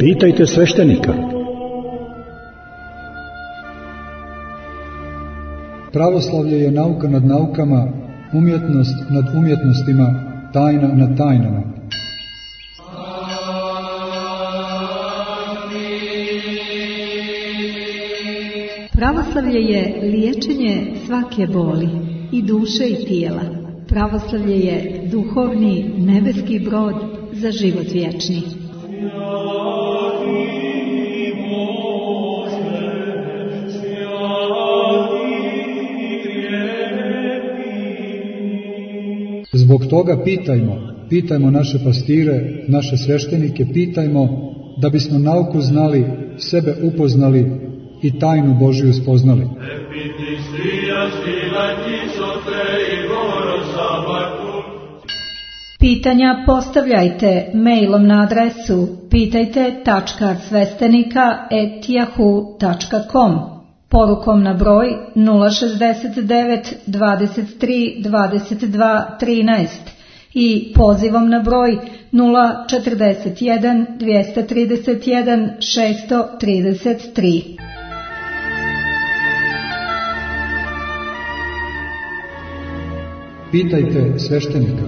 Pitajte sveštenika. Pravoslavlje je nauka nad naukama, umjetnost nad umjetnostima, tajna nad tajnama. Pravoslavlje je liječenje svake boli, i duše i tijela. Pravoslavlje je duhovni nebeski brod za život vječni. Zbog toga pitajmo naše pastire, naše sveštenike, pitajmo da bismo nauku znali, sebe upoznali i tajnu Božiju spoznali. Pitanja postavljajte mailom na adresu pitajte.svestenika@yahoo.com, porukom na broj 069 23 22 13 i pozivom na broj 041 231 633. Pitajte sveštenika.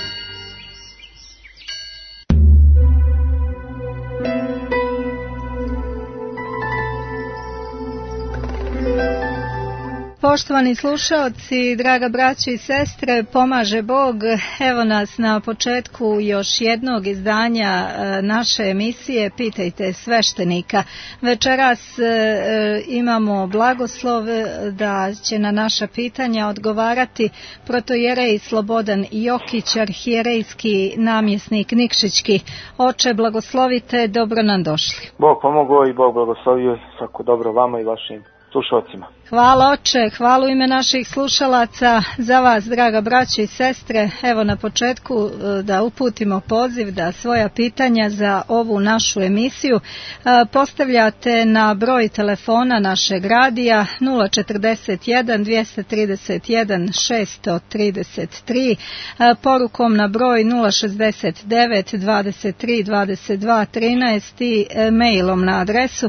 Poštovani slušaoci, draga braćo i sestre, pomaže Bog. Evo nas na početku još jednog izdanja naše emisije Pitajte sveštenika. Večeras imamo blagoslov da će na naša pitanja odgovarati protojerej Slobodan Jokić, arhijerejski namjesnik Nikšićki. Oče, blagoslovite, dobro nam došli. Bog pomogao i Bog blagoslovio, svako dobro vama i vašim slušalcima. Hvala oče, hvala u ime naših slušalaca za vas, draga braćo i sestre. Evo na početku da uputimo poziv da svoja pitanja za ovu našu emisiju postavljate na broj telefona našeg radija 041 231 633, porukom na broj 069 23 22 13 i mailom na adresu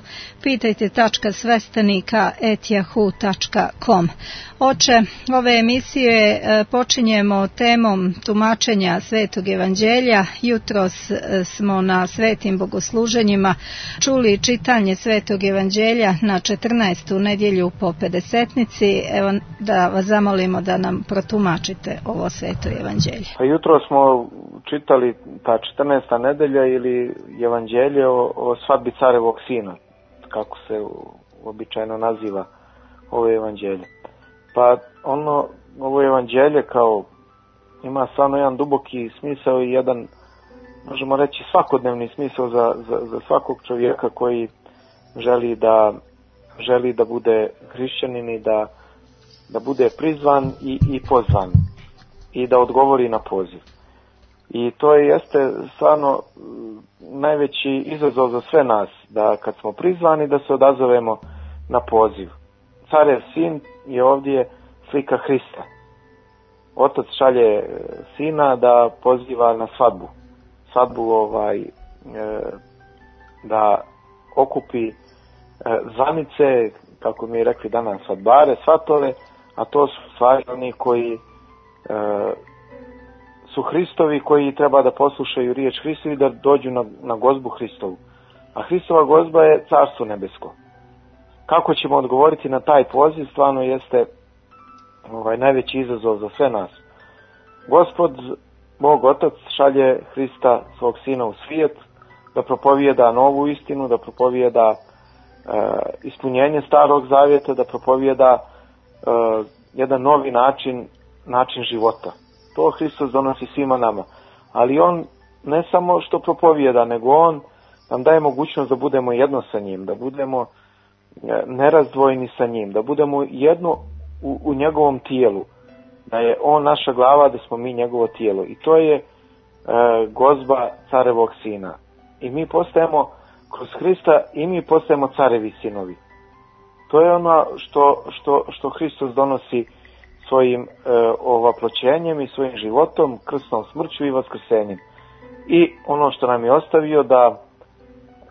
pitajte.svestenika@yahoo.com. Oče, ove emisije počinjemo temom tumačenja Svetog Evanđelja. Jutros smo na svetim bogosluženjima čuli čitanje Svetog Evanđelja na 14. nedjelju po Pedesetnici. Evo da vas zamolimo da nam protumačite ovo Sveto Evanđelje. Pa jutro smo čitali ta 14. nedelja ili Evanđelje o svadbi carevog sina, kako se običajno naziva ovo evanđelje. Pa ovo evanđelje kao ima stvarno jedan duboki smisao i jedan, možemo reći, svakodnevni smisao za svakog čovjeka koji želi da bude hrišćanin i da bude prizvan i pozvan i da odgovori na poziv. I to jeste stvarno najveći izazov za sve nas, da kad smo prizvani da se odazovemo na poziv. Carev sin je ovdje slika Hrista. Otac šalje sina da poziva na svadbu. Da okupi zvanice, kako mi je rekli danas, svadbare, svatove, a to su stvari oni koji su Hristovi, koji treba da poslušaju riječ Hristovi, da dođu na gozbu Hristovu. A Hristova gozba je Carstvo nebesko. Kako ćemo odgovoriti na taj poziv, stvarno jeste najveći izazov za sve nas. Gospod, Bog Otac, šalje Hrista, svog Sina, u svijet, da propovijeda novu istinu, da propovijeda ispunjenje Starog Zavjeta, da propovijeda jedan novi način života. To Hristos donosi svima nama. Ali On ne samo što propovijeda, nego On nam daje mogućnost da budemo jedno sa njim, da budemo nerazdvojeni sa njim, da budemo jedno u njegovom tijelu, da je on naša glava, da smo mi njegovo tijelo. I to je gozba carevog sina. I mi postajemo kroz Hrista i mi postajemo carevi sinovi. To je ono što Hristos donosi svojim ovaploćenjem i svojim životom, krsnom smrću i vaskrsenjem. I ono što nam je ostavio, da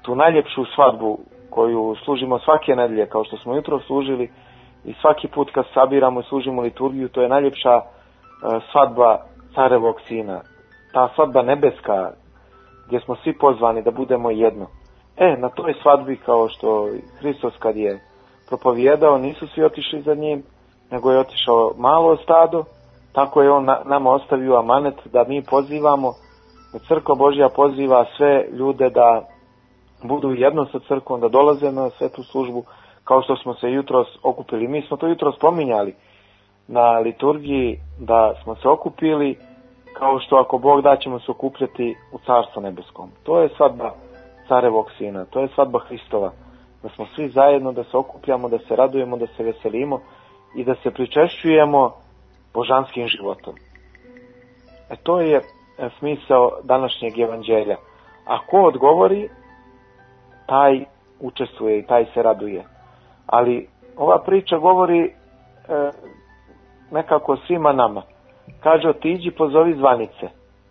tu najljepšu svadbu koju služimo svake nedelje, kao što smo jutro služili i svaki put kad sabiramo i služimo liturgiju, to je najljepša svadba Carevog Sina. Ta svadba nebeska, gdje smo svi pozvani da budemo jedno. Na toj svadbi, kao što Hristos kad je propovijedao, nisu svi otišli za njim, nego je otišao malo stado, tako je on nama ostavio amanet da mi pozivamo, da Crkva Božja poziva sve ljude da budu jedno sa crkvom, da dolaze na svetu službu, kao što smo se jutros okupili. Mi smo to jutros spominjali na liturgiji, da smo se okupili, kao što ako Bog da ćemo se okupljati u Carstvu nebeskom. To je svadba Carevog Sina, to je svadba Hristova, da smo svi zajedno, da se okupljamo, da se radujemo, da se veselimo i da se pričešćujemo božanskim životom. To je smisao današnjeg evanđelja. A ko odgovori, taj učestvuje i taj se raduje. Ali ova priča govori nekako svima nama. Kaže, otiđi, pozovi zvanice.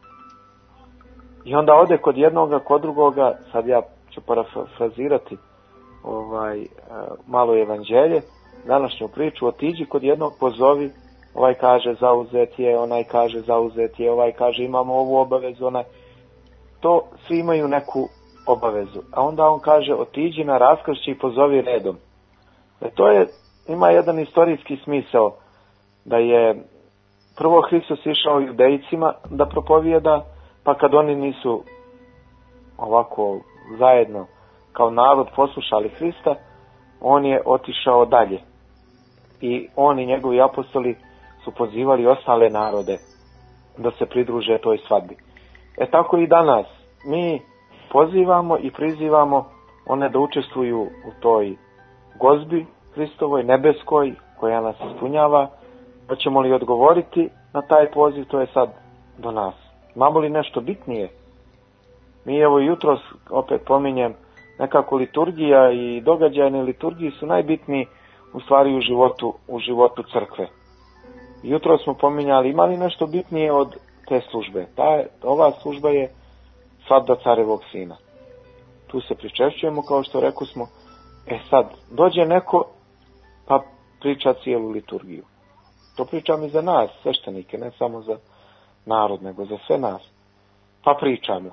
I onda ode kod jednoga, kod drugoga, sad ja ću parafrazirati malo evanđelje, današnju priču, otiđi kod jednog, pozovi, ovaj kaže zauzet je, onaj kaže zauzet je, ovaj kaže imamo ovu obavezu, onaj. To svi imaju neku obavezu. A onda on kaže, otiđi na raskršće i pozovi redom. Ima jedan istorijski smisao, da je prvo Hristos išao judejcima da propovijeda, pa kad oni nisu ovako zajedno kao narod poslušali Hrista, on je otišao dalje. I on i njegovi apostoli su pozivali ostale narode da se pridruže toj svadbi. Tako i danas mi pozivamo i prizivamo one da učestvuju u toj gozbi Hristovoj, nebeskoj, koja nas ispunjava. Hoćemo li odgovoriti na taj poziv, to je sad do nas. Imamo li nešto bitnije? Mi evo jutros, opet pominjem, nekako liturgija i događajne liturgije su najbitniji u stvari u životu crkve. Jutro smo pominjali, ima li nešto bitnije od te službe? Ova služba je svadba Carevog Sina. Tu se pričešćujemo, kao što rekli smo. Sad, dođe neko pa priča cijelu liturgiju. To pričam i za nas, sveštenike, ne samo za narod, nego za sve nas. Pa pričamo.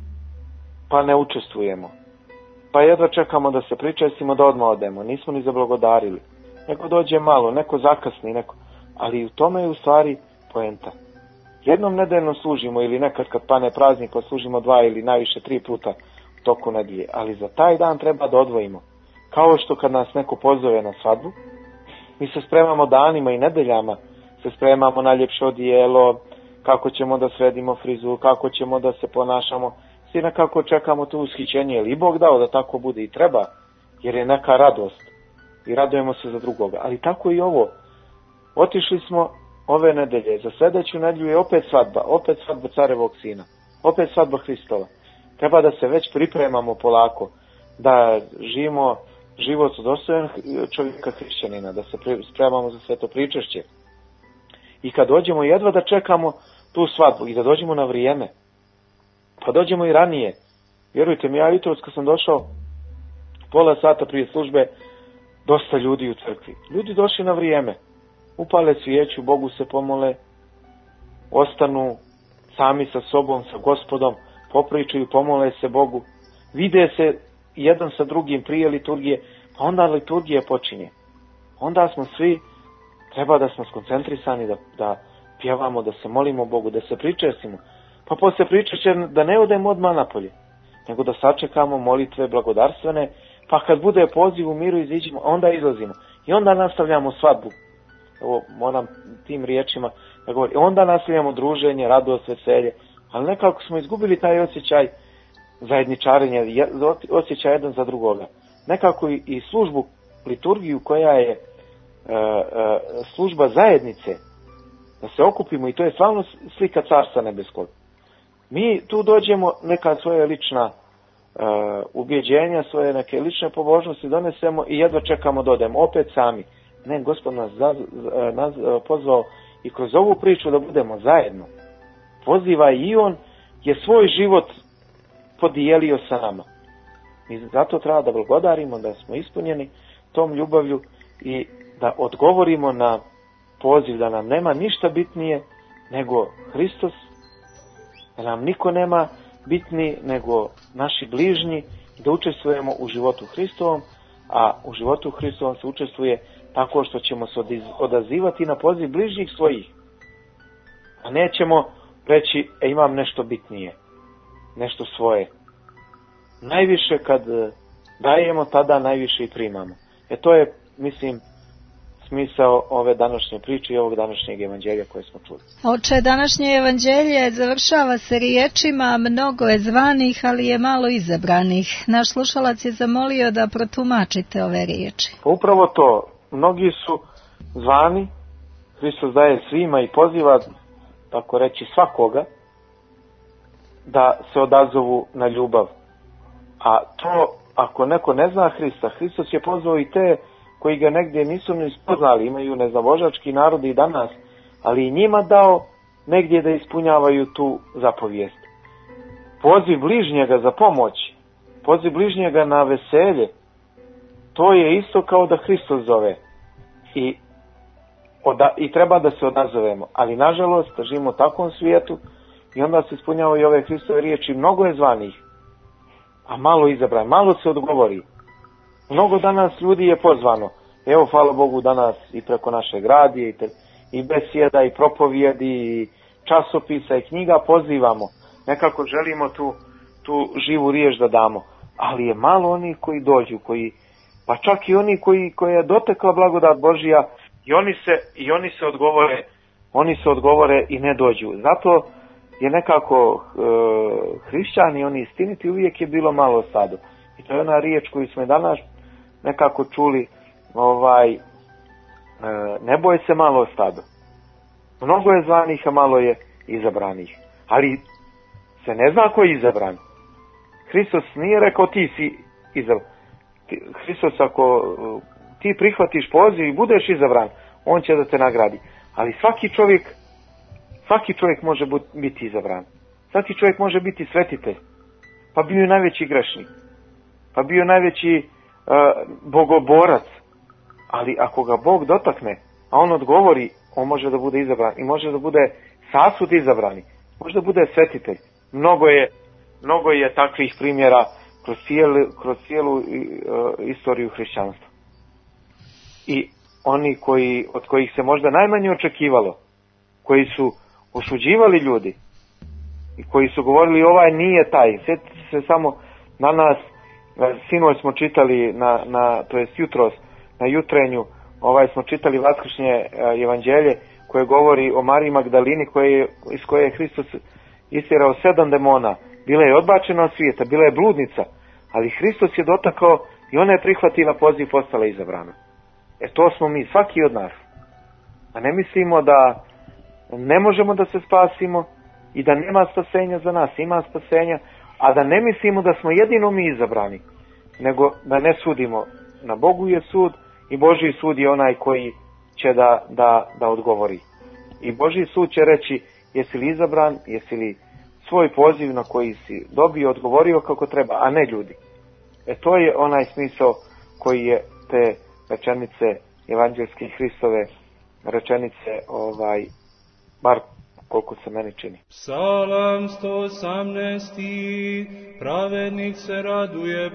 Pa ne učestvujemo. Pa jedva čekamo da se pričestimo, da odmah odemo. Nismo ni zablagodarili. Neko dođe malo, neko zakasni, neko. Ali u tome je u stvari poenta. Jednom nedeljno služimo ili nekad kad pane praznik pa služimo 2 ili najviše 3 puta u toku nedelje. Ali za taj dan treba da odvojimo. Kao što kad nas neko pozove na svadbu, mi se spremamo danima i nedeljama, se spremamo na ljepše odijelo, kako ćemo da sredimo frizu, kako ćemo da se ponašamo. Svi nekako čekamo to ushićenje, ili Bog dao da tako bude i treba, jer je neka radost i radujemo se za drugoga. Ali tako i ovo. Otišli smo ove nedelje, za sljedeću nedelju je opet svadba Carevog Sina, opet svadba Hristova. Treba da se već pripremamo polako, da živimo život dostojan čovjeka hrišćanina, da se spremamo za sveto pričešće. I kad dođemo, jedva da čekamo tu svadbu i da dođemo na vrijeme. Pa dođemo i ranije. Vjerujte mi, ja jutros kad sam došao pola sata prije službe, dosta ljudi u crkvi. Ljudi došli na vrijeme. Upale svijeću, Bogu se pomole, ostanu sami sa sobom, sa Gospodom, popričaju, pomole se Bogu, vide se jedan sa drugim prije liturgije, pa onda liturgija počinje. Onda smo svi, treba da smo skoncentrisani, da pjevamo, da se molimo Bogu, da se pričestimo. Pa poslije pričešća da ne odemo odmah napolje, nego da sačekamo molitve blagodarstvene, pa kad bude poziv u miru iziđemo, onda izlazimo. I onda nastavljamo svadbu. Evo, moram tim riječima da govorim. Onda nastavljamo druženje, radost, veselje, ali nekako smo izgubili taj osjećaj zajedničarenja, osjećaj jedan za drugoga. Nekako i službu, liturgiju koja je služba zajednice, da se okupimo, i to je stvarno slika Carstva nebeskog. Mi tu dođemo, neka svoje lična ubjeđenja, svoje neke lične pobožnosti donesemo i jedva čekamo da odemo, opet sami. Ne, Gospod nas pozvao i kroz ovu priču da budemo zajedno. Poziva i on je svoj život podijelio sa nama. Mi zato treba da blagodarimo da smo ispunjeni tom ljubavlju i da odgovorimo na poziv da nam nema ništa bitnije nego Hristos, da nam niko nema bitniji nego naši bližnji, da učestvujemo u životu Hristovom, a u životu Hristovom se učestvuje tako što ćemo se odazivati na poziv bližnjih svojih. A nećemo reći, imam nešto bitnije, nešto svoje. Najviše kad dajemo, tada najviše i primamo. To je, mislim, smisao ove današnje priče i ovog današnjeg evanđelja koje smo čuli. Oče, današnje evanđelje završava se riječima: mnogo je zvanih, ali je malo izabranih. Naš slušalac je zamolio da protumačite ove riječi. Pa upravo to, mnogi su zvani, Hristos daje svima i poziva, tako reći, svakoga da se odazovu na ljubav. A to, ako neko ne zna Hrista, Hristos je pozvao i te koji ga negdje nisu ni spoznali, imaju neznavožački narodi i danas, ali i njima dao negdje da ispunjavaju tu zapovijest. Poziv bližnjega za pomoć, poziv bližnjega na veselje, to je isto kao da Hristos zove. I treba da se odazovemo, ali nažalost živimo u takvom svijetu i onda se ispunjavaju ove Hristove riječi: mnogo je zvanih, a malo izabran, malo se odgovori. Mnogo danas ljudi je pozvano. Evo, hvala Bogu, danas i preko našeg radija i besjeda i propovjedi i časopisa i knjiga pozivamo. Nekako želimo tu živu riječ da damo. Ali je malo onih koji dođu, pa čak i oni koji je dotekla blagodat Božija i oni se odgovore i ne dođu. Zato je nekako hrišćani, oni istiniti, uvijek je bilo malo stado. I to je ona riječ koju smo danas nekako čuli, ne boj se malo stado. Mnogo je zvanih, a malo je izabranih. Ali se ne zna ko je izabran. Hristos nije rekao ti si izabran. Hristos, ako ti prihvatiš poziv i budeš izabran, on će da te nagradi. Ali svaki čovjek može biti izabran. Svaki čovjek može biti svetitelj. Pa bio je najveći grešnik. Pa bio je najveći bogoborac. Ali ako ga Bog dotakne, a on odgovori, on može da bude izabran i može da bude sasud izabrani. Može da bude svetitelj. Mnogo je takvih primjera kroz cijelu istoriju hrišćanstva. I oni od kojih se možda najmanje očekivalo, koji su osuđivali ljudi i koji su govorili ovaj nije taj. Sjetite se samo na nas, sinoć smo čitali to jest jutros na jutrenju, smo čitali vaskršnje evanđelje koje govori o Mariji Magdalini iz koje je Hristos istjerao 7 demona. Bila je odbačena od svijeta, bila je bludnica, ali Hristos je dotakao i ona je prihvatila poziv, postala izabrana. To smo mi, svaki od nas. A ne mislimo da ne možemo da se spasimo i da nema spasenja za nas, ima spasenja, a da ne mislimo da smo jedino mi izabrani, nego da ne sudimo. Na Bogu je sud i Božji sud je onaj koji će da odgovori. I Božji sud će reći jesi li izabran, jesi li svoj poziv na koji si dobio, odgovorio kako treba, a ne ljudi. To je onaj smisao koji je te rečenice evanđelske Hristove rečenice, bar koliko se meni čini. Psalam 118. Pravednik se raduje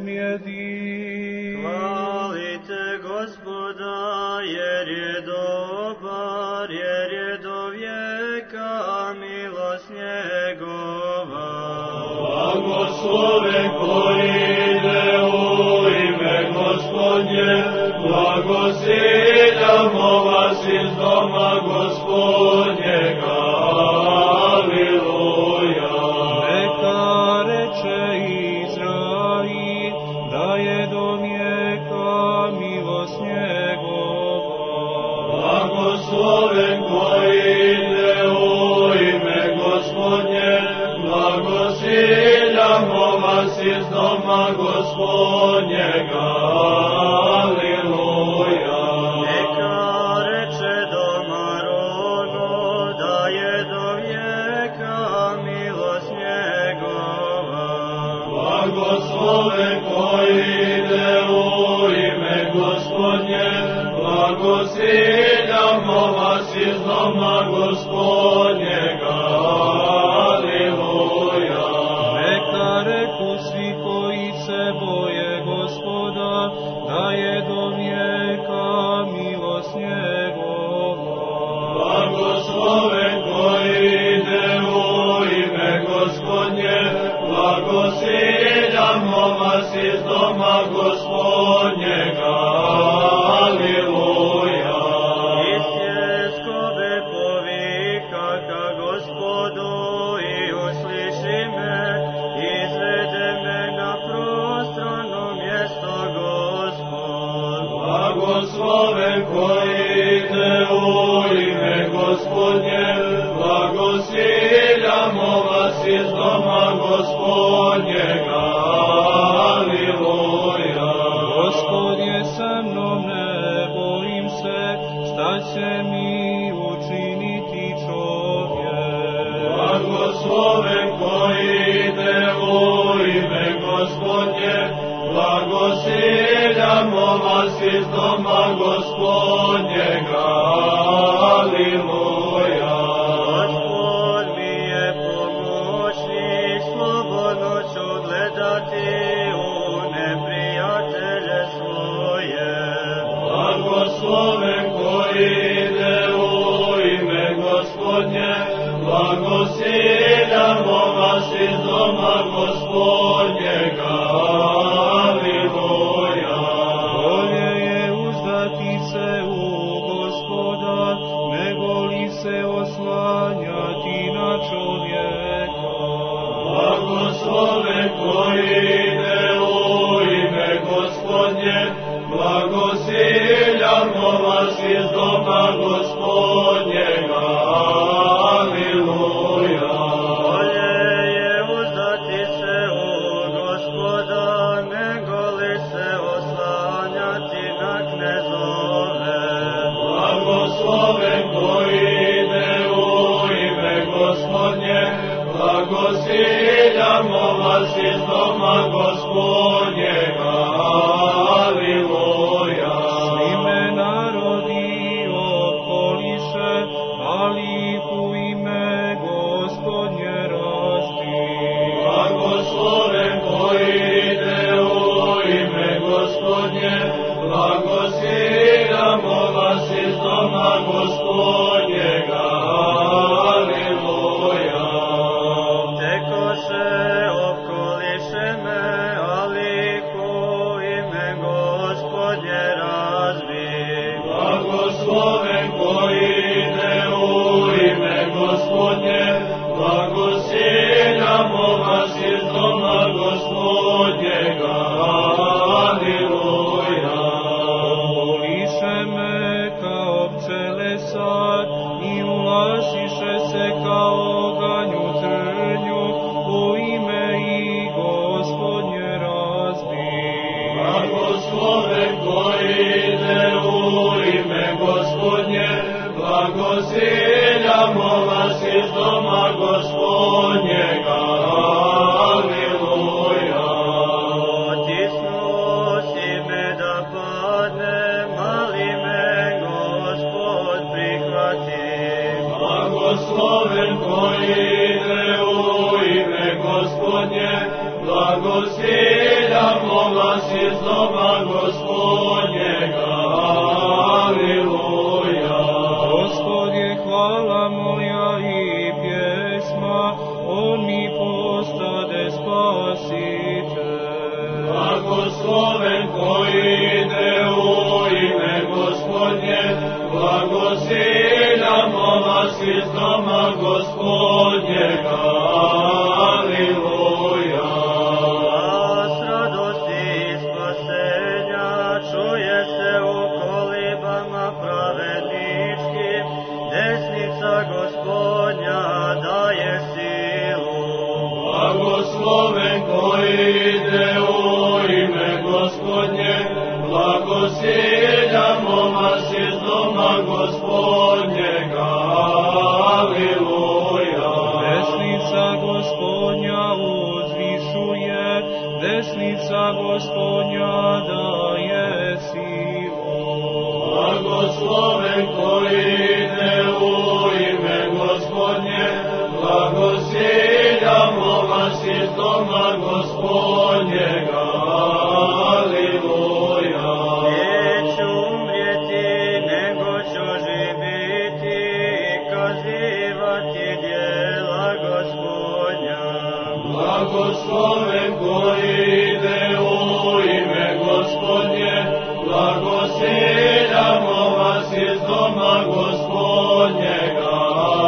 pobjedi. Hvalite Gospoda, jer je dobar, jer je do vijeka milost njegova. Blagosloven koji ide u ime Gospodnje, blagosiljamo vas iz doma Gospodnjega. Aleluja. Neka reče Izrail, da je do vijeka milost njegova. Blagosloven koji ide u ime Gospodnje, blagosiljamo vas iz doma Gospodnjega. Aleluja. Neka reče domar ono, da je do vijeka milost njegova. Blagosloven koji ide u ime Gospodnje, blagosiljamo vas iz doma Gospodnjega. Aleluja. Neka reku svi koji se boje Gospoda, da je do vijeka milost njegova. Blagosloven koji ide u ime Gospodnje, blagosiljamo vas iz doma Gospodnjega. Aleluja. I tjeskobe povika ka Gospodu i usliši me, izvede me na prostrano mjesto Gospod. Blagosloven koji ide u ime Gospodnje, blagosiljamo vas iz doma Gospodnjega. Aleluja. Gospod je sa mnom, ne bojim se, šta će mi učiniti čovjek. Blagosloven koji ide u ime Gospodnje, blagosiljamo vas iz doma Gospodnjega. Aleluja. Gospod mi je pomoćnik, slobodno ću gledati u neprijatelje svoje. Blagosloven koji ide u ime Gospodnje, blagosiljamo vas iz doma Gospodnjega. Aleluja. Bolje je uzdati se u Gospoda, nego li se oslanjati na čovjeka. Blagosloven koji ide u ime Gospodnje, blagosiljamo vas iz doma Gospodnjega. Aleluja. Bolje je uzdati se u Gospoda, nego li se oslanjati na knezove. Blagosloven koji ide u ime Gospodnje, blagosiljamo vas iz doma Gospodnjega. Aleluja. Svi me narodi okoliše, ali u ime Gospodnje razbi. Blagosloven koji ide u ime Gospodnje, blagosiljamo vas iz doma Gospodnjega. Aleluja. Tekoše okoliše me, ali u ime Gospodnje razbi. Blagosloven koji ide u ime Gospodnje, blagosiljamo vas iz doma Gospodnjega. Aleluja. Okoliše me kao pčele sad i ulašiše se kao oganj u trnju, u ime i Gospodnje razbi. Blagosloven koji ide u ime Gospodnje, blagosiljamo vas iz doma Gospodnjega. Aleluja. Otisnuo si me da padnem, ali me Gospod prihvati. Blagosloven koji ide u ime Gospodnje, blagosiljamo vas iz doma Gospodnjega. Aleluja. Gospod je hvala moja i pjesma, on mi postade spasitelj. Blagosloven koji ide u ime Gospodnje, blagosiljamo vas iz doma Gospodnjega. Aleluja. Glas radosti i spasenja čuje se u kolibama pravedničkim, desnica Gospodnja daje silu. Blagosloven koji ide u ime Gospodnje, blagosiljamo vas iz doma Gospodnjega. Aleluja. Desnica Gospodnja uzvišuje, desnica Gospodnja daje silu. Blagosloven koji ide u ime Gospodnje, blagosiljamo vas iz doma Gospodnjega. Aliluja. Neću umrijeti, nego ću živiti i kazivati djela Gospodnja. Blagosloven koji ide u ime Gospodnje, blagosiljamo vas iz doma Gospodnjega.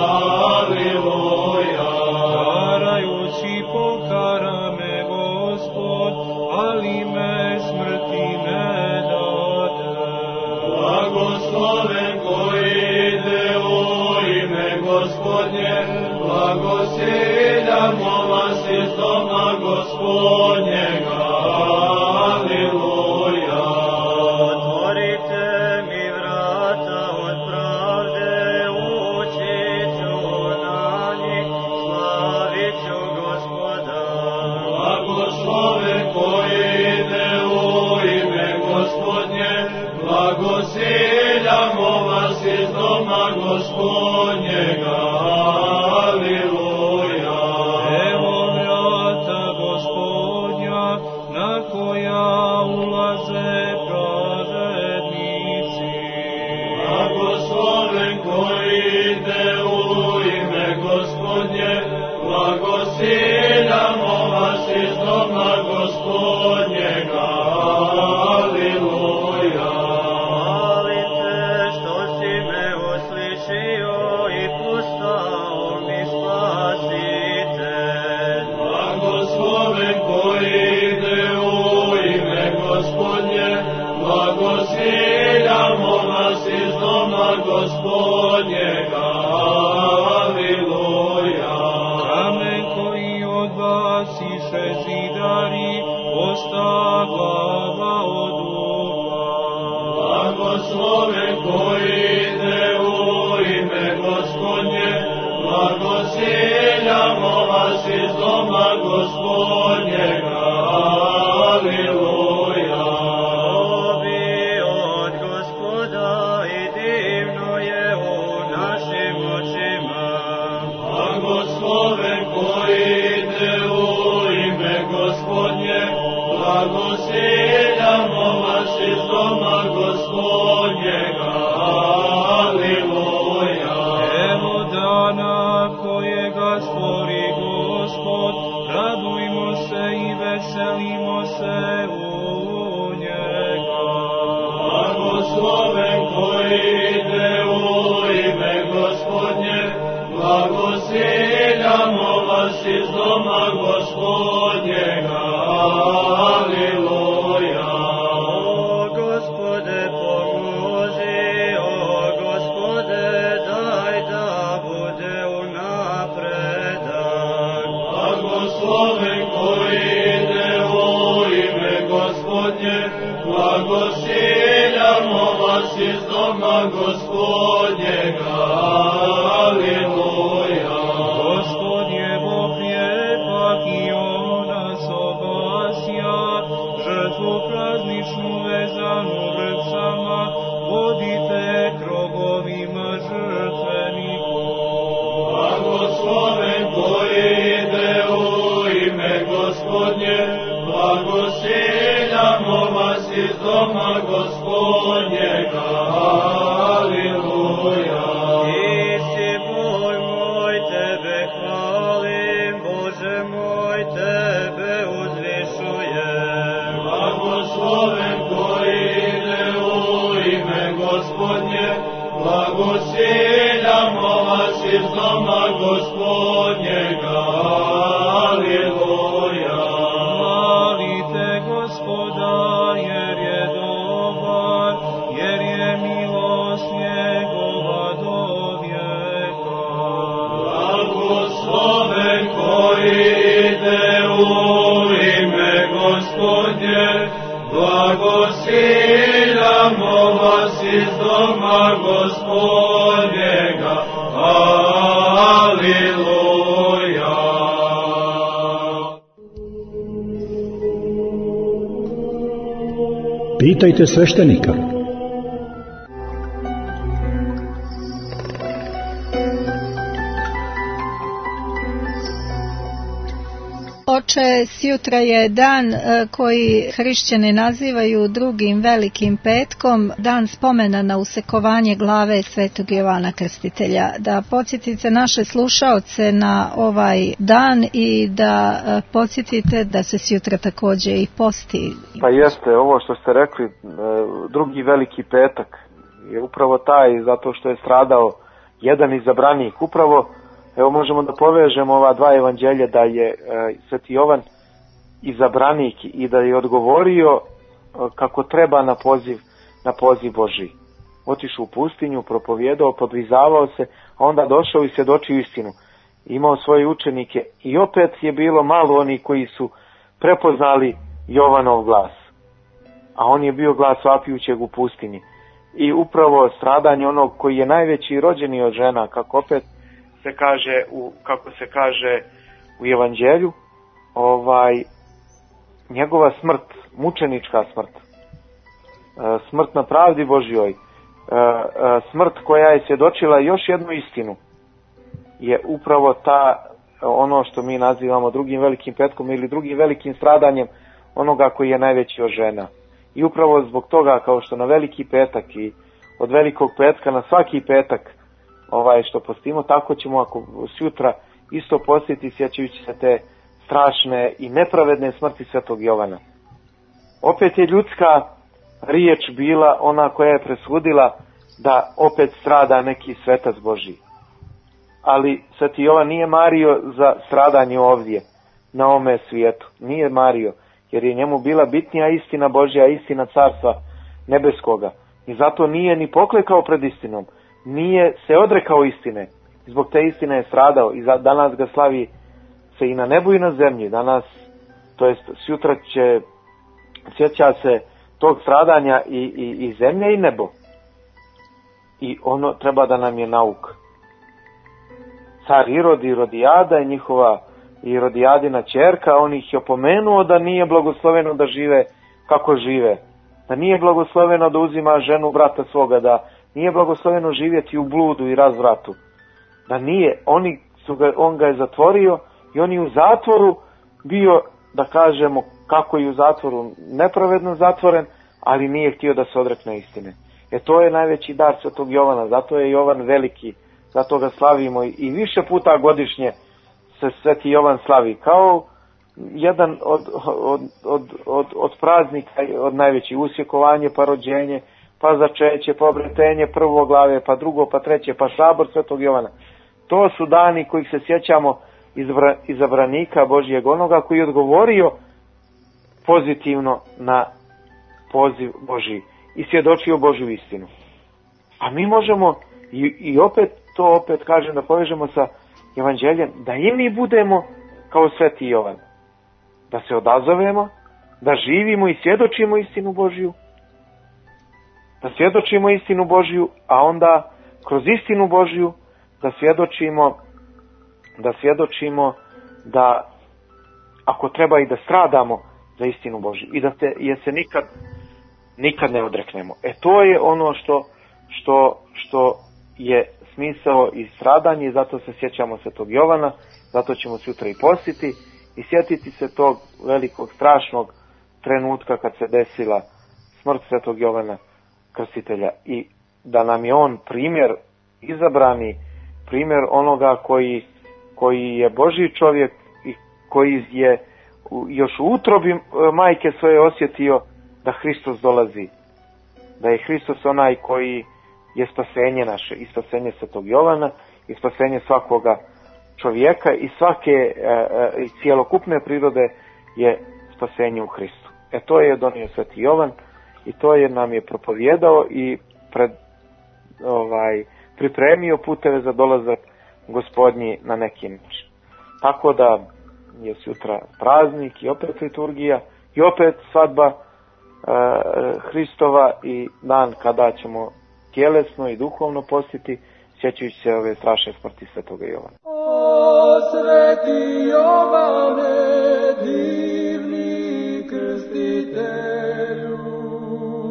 Aliluja. Karajući pokara me Gospod, ali me smrti ne dade. Blagosloven koji ide u ime Gospodnje, blagosiljamo vas iz doma Gospodnjega. Aliluja. Otvorite mi vrata od pravde, ući ću na njih, slavit ću Gospoda. Blagosloven koji ide u ime Gospodnje, blagosiljamo vas iz doma Gospodnjega. Aliluja. Evo vrata Gospodnja, na koja ulaze pravednici. Blagosloven koji ide u ime Gospodnje, blagosiljamo vas iz doma Gospodnjega. Aliluja. Hvalite što si me uslišio i postao mi spasitelj. Blagosloven koji ide u ime Gospodnje, blagosiljamo vas iz doma Gospodnjega. Aliluja. Kamen koji odbaciše zidari, posta glava od ugla. Blagosloven koji ide u ime Gospodnje, blagosiljamo vas iz doma Gospodnjega. Aliluja. Obi od Gospoda i divno je u našim očima. Blagosloven koji ide u ime Gospodnje, blagosiljamo vas iz doma Gospodnjega. Aliluja. Evo dana kojega stvori Gospod, radujmo se i veselimo se u njega. Blagosloven koji ide u ime Gospodnje, blagosiljamo vas iz doma Gospodnjega. Aliluja. O Gospode pomozi, o Gospode daj da bude unapredak. Blagosloven koji ide u ime Gospodnje, blagosiljamo vas iz doma Gospodnjega. Aliluja. Gospod je Bog lijepak i on nas obasja, žrtvu prazničnu vezanu vrpcama, vodite krovovima žrtveniku. Blagosloven koji ide u ime Gospodnje, blagosiljamo vas iz doma Gospodnjega. Aliluja. Ti si Bog moj, tebe hvalim, Bože moj, tebe uzvišujem. Blagosloven koji ide u ime Gospodnje, blagosiljamo vas iz doma Gospodnjega. Aliluja. Hvalite Gospoda, jer je dobar, jer je milost njegova do vijeka. Blagosloven koji ide u ime Gospodnje, blagosiljamo vas iz doma Gospodnjega. Aliluja. Pitajte sveštenika. Oče, sjutra je dan koji hrišćani nazivaju drugim velikim petkom, dan spomena na usekovanje glave svetog Jovana Krstitelja. Da podsjetite naše slušaoce na ovaj dan i da podsjetite da se sjutra također i posti. Pa jeste, ovo što ste rekli, drugi veliki petak je upravo taj, zato što je stradao jedan izabranik. Upravo, evo možemo da povežemo ova dva evanđelja, da je sveti Jovan izabranik i da je odgovorio kako treba na poziv Božji. Otišao u pustinju, propovjedao, podvizavao se, a onda došao i svjedočio istinu. Imao svoje učenike i opet je bilo malo oni koji su prepoznali Jovanov glas. A on je bio glas vapijućeg u pustinji. I upravo stradanje onog koji je najveći rođeni od žena, kako se kaže u evanđelju, njegova smrt, mučenička smrt, smrt na pravdi Božjoj, smrt koja je svjedočila još jednu istinu, je upravo ono što mi nazivamo drugim velikim petkom ili drugim velikim stradanjem onoga koji je najveći od žena. I upravo zbog toga, kao što na veliki petak i od velikog petka na svaki petak što postimo, tako ćemo ako sutra isto postiti, sjećajući se te strašne i nepravedne smrti svetog Jovana. Opet je ljudska riječ bila ona koja je presudila da opet strada neki svetac Božji. Ali sveti Jovan nije mario za stradanje ovdje, na ovome svijetu. Nije mario, jer je njemu bila bitnija istina Božja, istina carstva nebeskoga. I zato nije ni poklekao pred istinom. Nije se odrekao istine. Zbog te istine je stradao i danas ga slavi se i na nebu i na zemlji. Danas, to jest sutra sjeća se tog stradanja i zemlja i nebo. I ono treba da nam je nauk. Car Irod i Irodijada i njihova Irodijadina ćerka, on ih je opomenuo da nije blagosloveno da žive kako žive. Da nije blagosloveno da uzima ženu brata svoga, da nije blagosloveno živjeti u bludu i razvratu. Da nije, on ga je zatvorio i on je u zatvoru bio, da kažemo, kako je u zatvoru, nepravedno zatvoren, ali nije htio da se odrekne istine. To je najveći dar svetog Jovana, zato je Jovan veliki, zato ga slavimo i više puta godišnje se sveti Jovan slavi kao jedan od praznika, od najvećih, usjekovanje, pa rođenje, pa začeće, pa obretenje prvo glave, pa drugo, pa treće, pa sabor svetog Jovana. To su dani kojih se sjećamo izabranika Božjeg, onoga koji je odgovorio pozitivno na poziv Božji i svjedočio Božju istinu. A mi možemo i opet kažem da povežemo sa evanđeljem, da i mi budemo kao sveti Jovan. Da se odazovemo, da živimo i svjedočimo istinu Božju, da svjedočimo istinu Božju, a onda kroz istinu Božju da svjedočimo da ako treba i da stradamo za istinu Božju i da se nikad ne odreknemo. To je ono što je smisao i stradanje, i zato se sjećamo svetog Jovana, zato ćemo sutra i postiti i sjetiti se tog velikog strašnog trenutka kad se desila smrt svetog Jovana Krstitelja i da nam je on primjer izabrani, primjer onoga koji je Božji čovjek i koji je još u utrobi majke svoje osjetio da Hristos dolazi, da je Hristos onaj koji je spasenje naše i spasenje svetog Jovana i spasenje svakoga čovjeka i svake i cijelokupne prirode je spasenje u Hristu. To je donio sveti Jovan i to nam je propovjedao i pripremio puteve za dolazak Gospodnji na neki način. Tako da je sutra praznik i opet liturgija i opet svadba Hristova i dan kada ćemo tjelesno i duhovno postiti, sjećajući se ove strašne smrti svetoga Jovana. O sveti Jovane, divni krstitelju,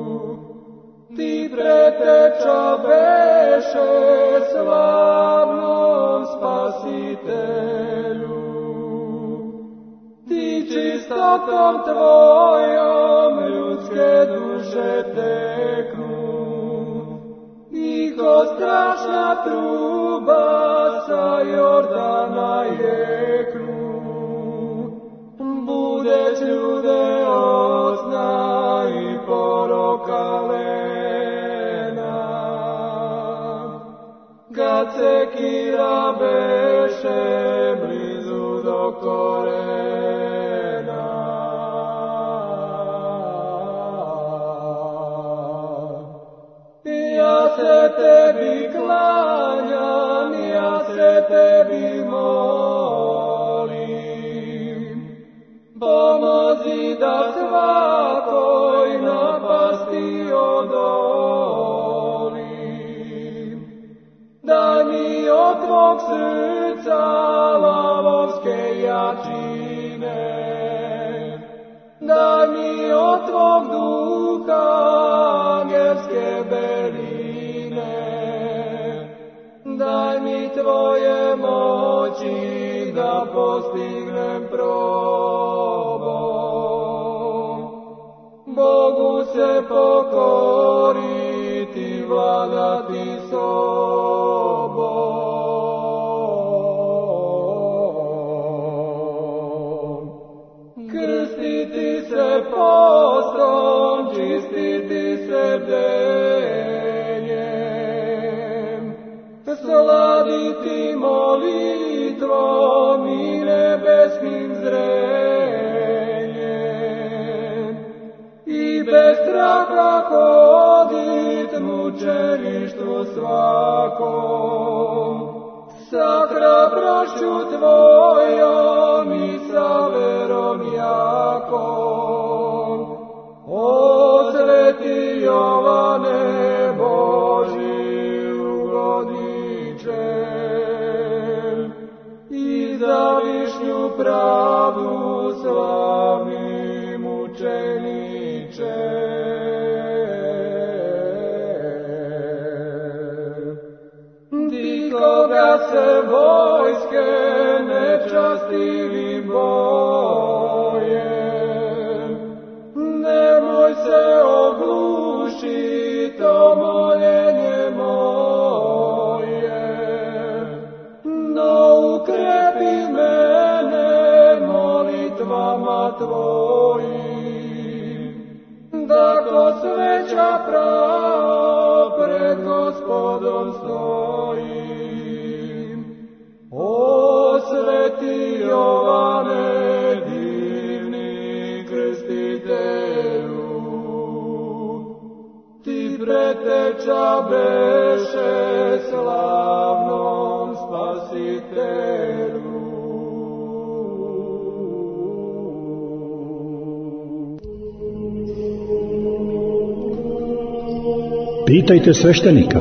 čistotom tvojom ljudske duše teknu, i ko strašna truba sa Jordana jeknu, budeš ljude osna i poroka lena. Kad sekira beše blizu do korena, ja se tebi klanjam, ja se tebi molim, pomozi da svakoj napasti odolim. Daj mi od tvog srca lavovske jačine, daj mi od tvog duha angelske beline, daj mi tvoje moći da postignem probom. Bogu se pokoriti, vladati sobom. Krstiti se postom, čistiti se bdenjem, sladiti molitvom i nebeskim zrenjem, i bez straha hodit mučeništvu svakom, sa hrabrošću tvojom i sa verom jakom. O sveti Jovane Božji ugodniče, i za višnju pravdu slavni mučeniče. Ti koga se vojske nečastivim bojem, nemoj se oglušit o moljenje moje, no ukrepi mene molitvama tvojim, da ko sveća pravo pred Gospodom stojim. O sveti Jovane, divni krstitelju, ti preteča beše slavnom Spasitelju. Pitajte sveštenika.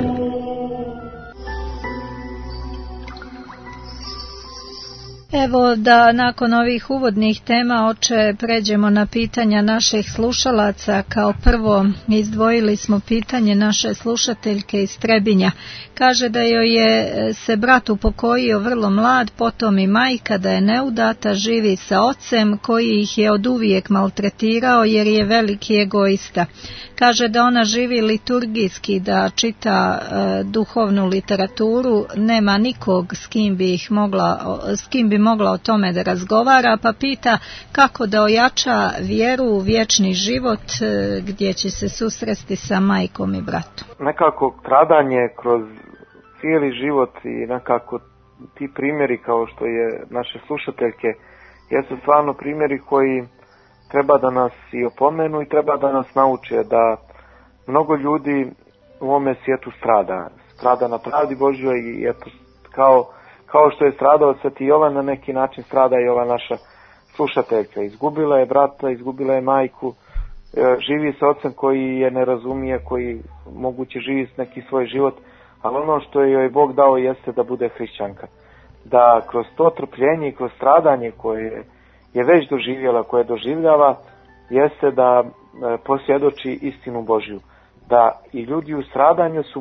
Evo da nakon ovih uvodnih tema, oče, pređemo na pitanja naših slušalaca. Kao prvo izdvojili smo pitanje naše slušateljke iz Trebinja. Kaže da joj je se brat upokojio vrlo mlad, potom i majka, da je neudata, živi sa ocem koji ih je oduvijek maltretirao jer je veliki egoista. Kaže da ona živi liturgijski, da čita duhovnu literaturu, nema nikog s kim bi mogla o tome da razgovara, pa pita kako da ojača vjeru u vječni život gdje će se susresti sa majkom i bratom. Nekako stradanje kroz cijeli život i nekako ti primjeri kao što je naše slušateljke jesu stvarno primjeri koji treba da nas i opomenu i treba da nas nauče da mnogo ljudi u ovome svijetu strada na pravdi Božjoj i eto kao što je stradao Sveti Jovan, na neki način strada i ova naša slušateljka. Izgubila je brata, izgubila je majku, živi sa ocem koji je ne razumije, koji moguće živi neki svoj život, ali ono što je joj Bog dao jeste da bude hrišćanka. Da kroz to trpljenje i kroz stradanje koje je već doživjela, koje doživljava, jeste da posvjedoči istinu Božju. Da i ljudi u stradanju su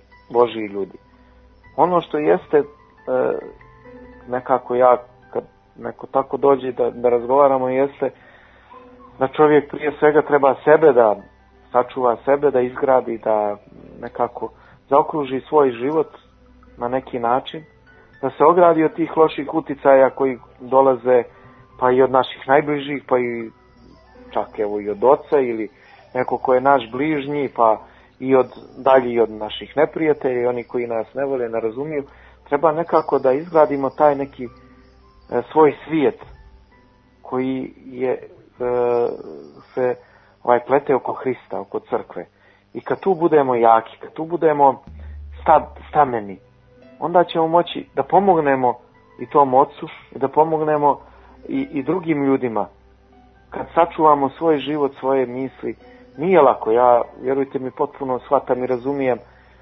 Božji ljudi. Ono što jeste nekako ja kad neko tako dođe da razgovaramo, jeste da čovjek prije svega treba sebe da sačuva, sebe da izgradi, da nekako zaokruži svoj život na neki način, da se ogradi od tih loših uticaja koji dolaze pa i od naših najbližih, pa i čak evo i od oca ili neko ko je naš bližnji, pa i od dalje i od naših neprijatelja i oni koji nas ne vole, ne razumiju. Treba nekako da izgradimo taj neki svoj svijet koji je se plete oko Hrista, oko crkve. I kad tu budemo jaki, kad tu budemo stameni, onda ćemo moći da pomognemo i tom ocu, i da pomognemo i drugim ljudima. Kad sačuvamo svoj život, svoje misli, nije lako. Ja, vjerujte mi, potpuno shvatam i razumijem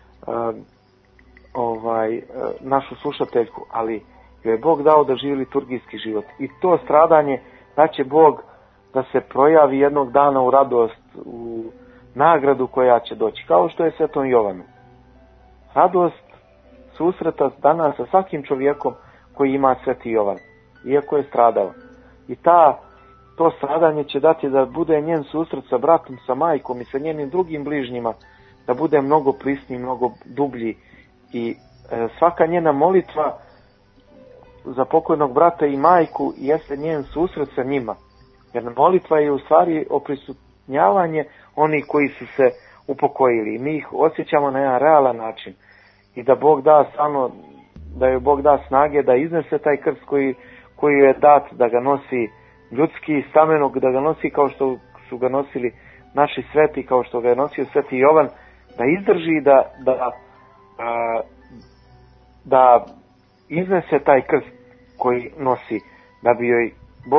našu slušateljku, ali joj je Bog dao da živi liturgijski život. I to stradanje da će Bog da se projavi jednog dana u radost, u nagradu koja će doći, kao što je Svetom Jovanu. Radost susreta danas sa svakim čovjekom koji ima Sveti Jovan, iako je stradao. I to stradanje će dati da bude njen susret sa bratom, sa majkom i sa njenim drugim bližnjima, da bude mnogo prisniji, mnogo dublji. I svaka njena molitva za pokojnog brata i majku jeste njen susret sa njima. Jer molitva je u stvari oprisutnjavanje onih koji su se upokojili. Mi ih osjećamo na jedan realan način. I da Bog da stvarno, da joj Bog da snage da iznese taj krst koji je dat, da ga nosi ljudski, stamenog, da ga nosi kao što su ga nosili naši sveti, kao što ga je nosio Sveti Jovan, da izdrži, da iznese taj krst koji nosi, da bi joj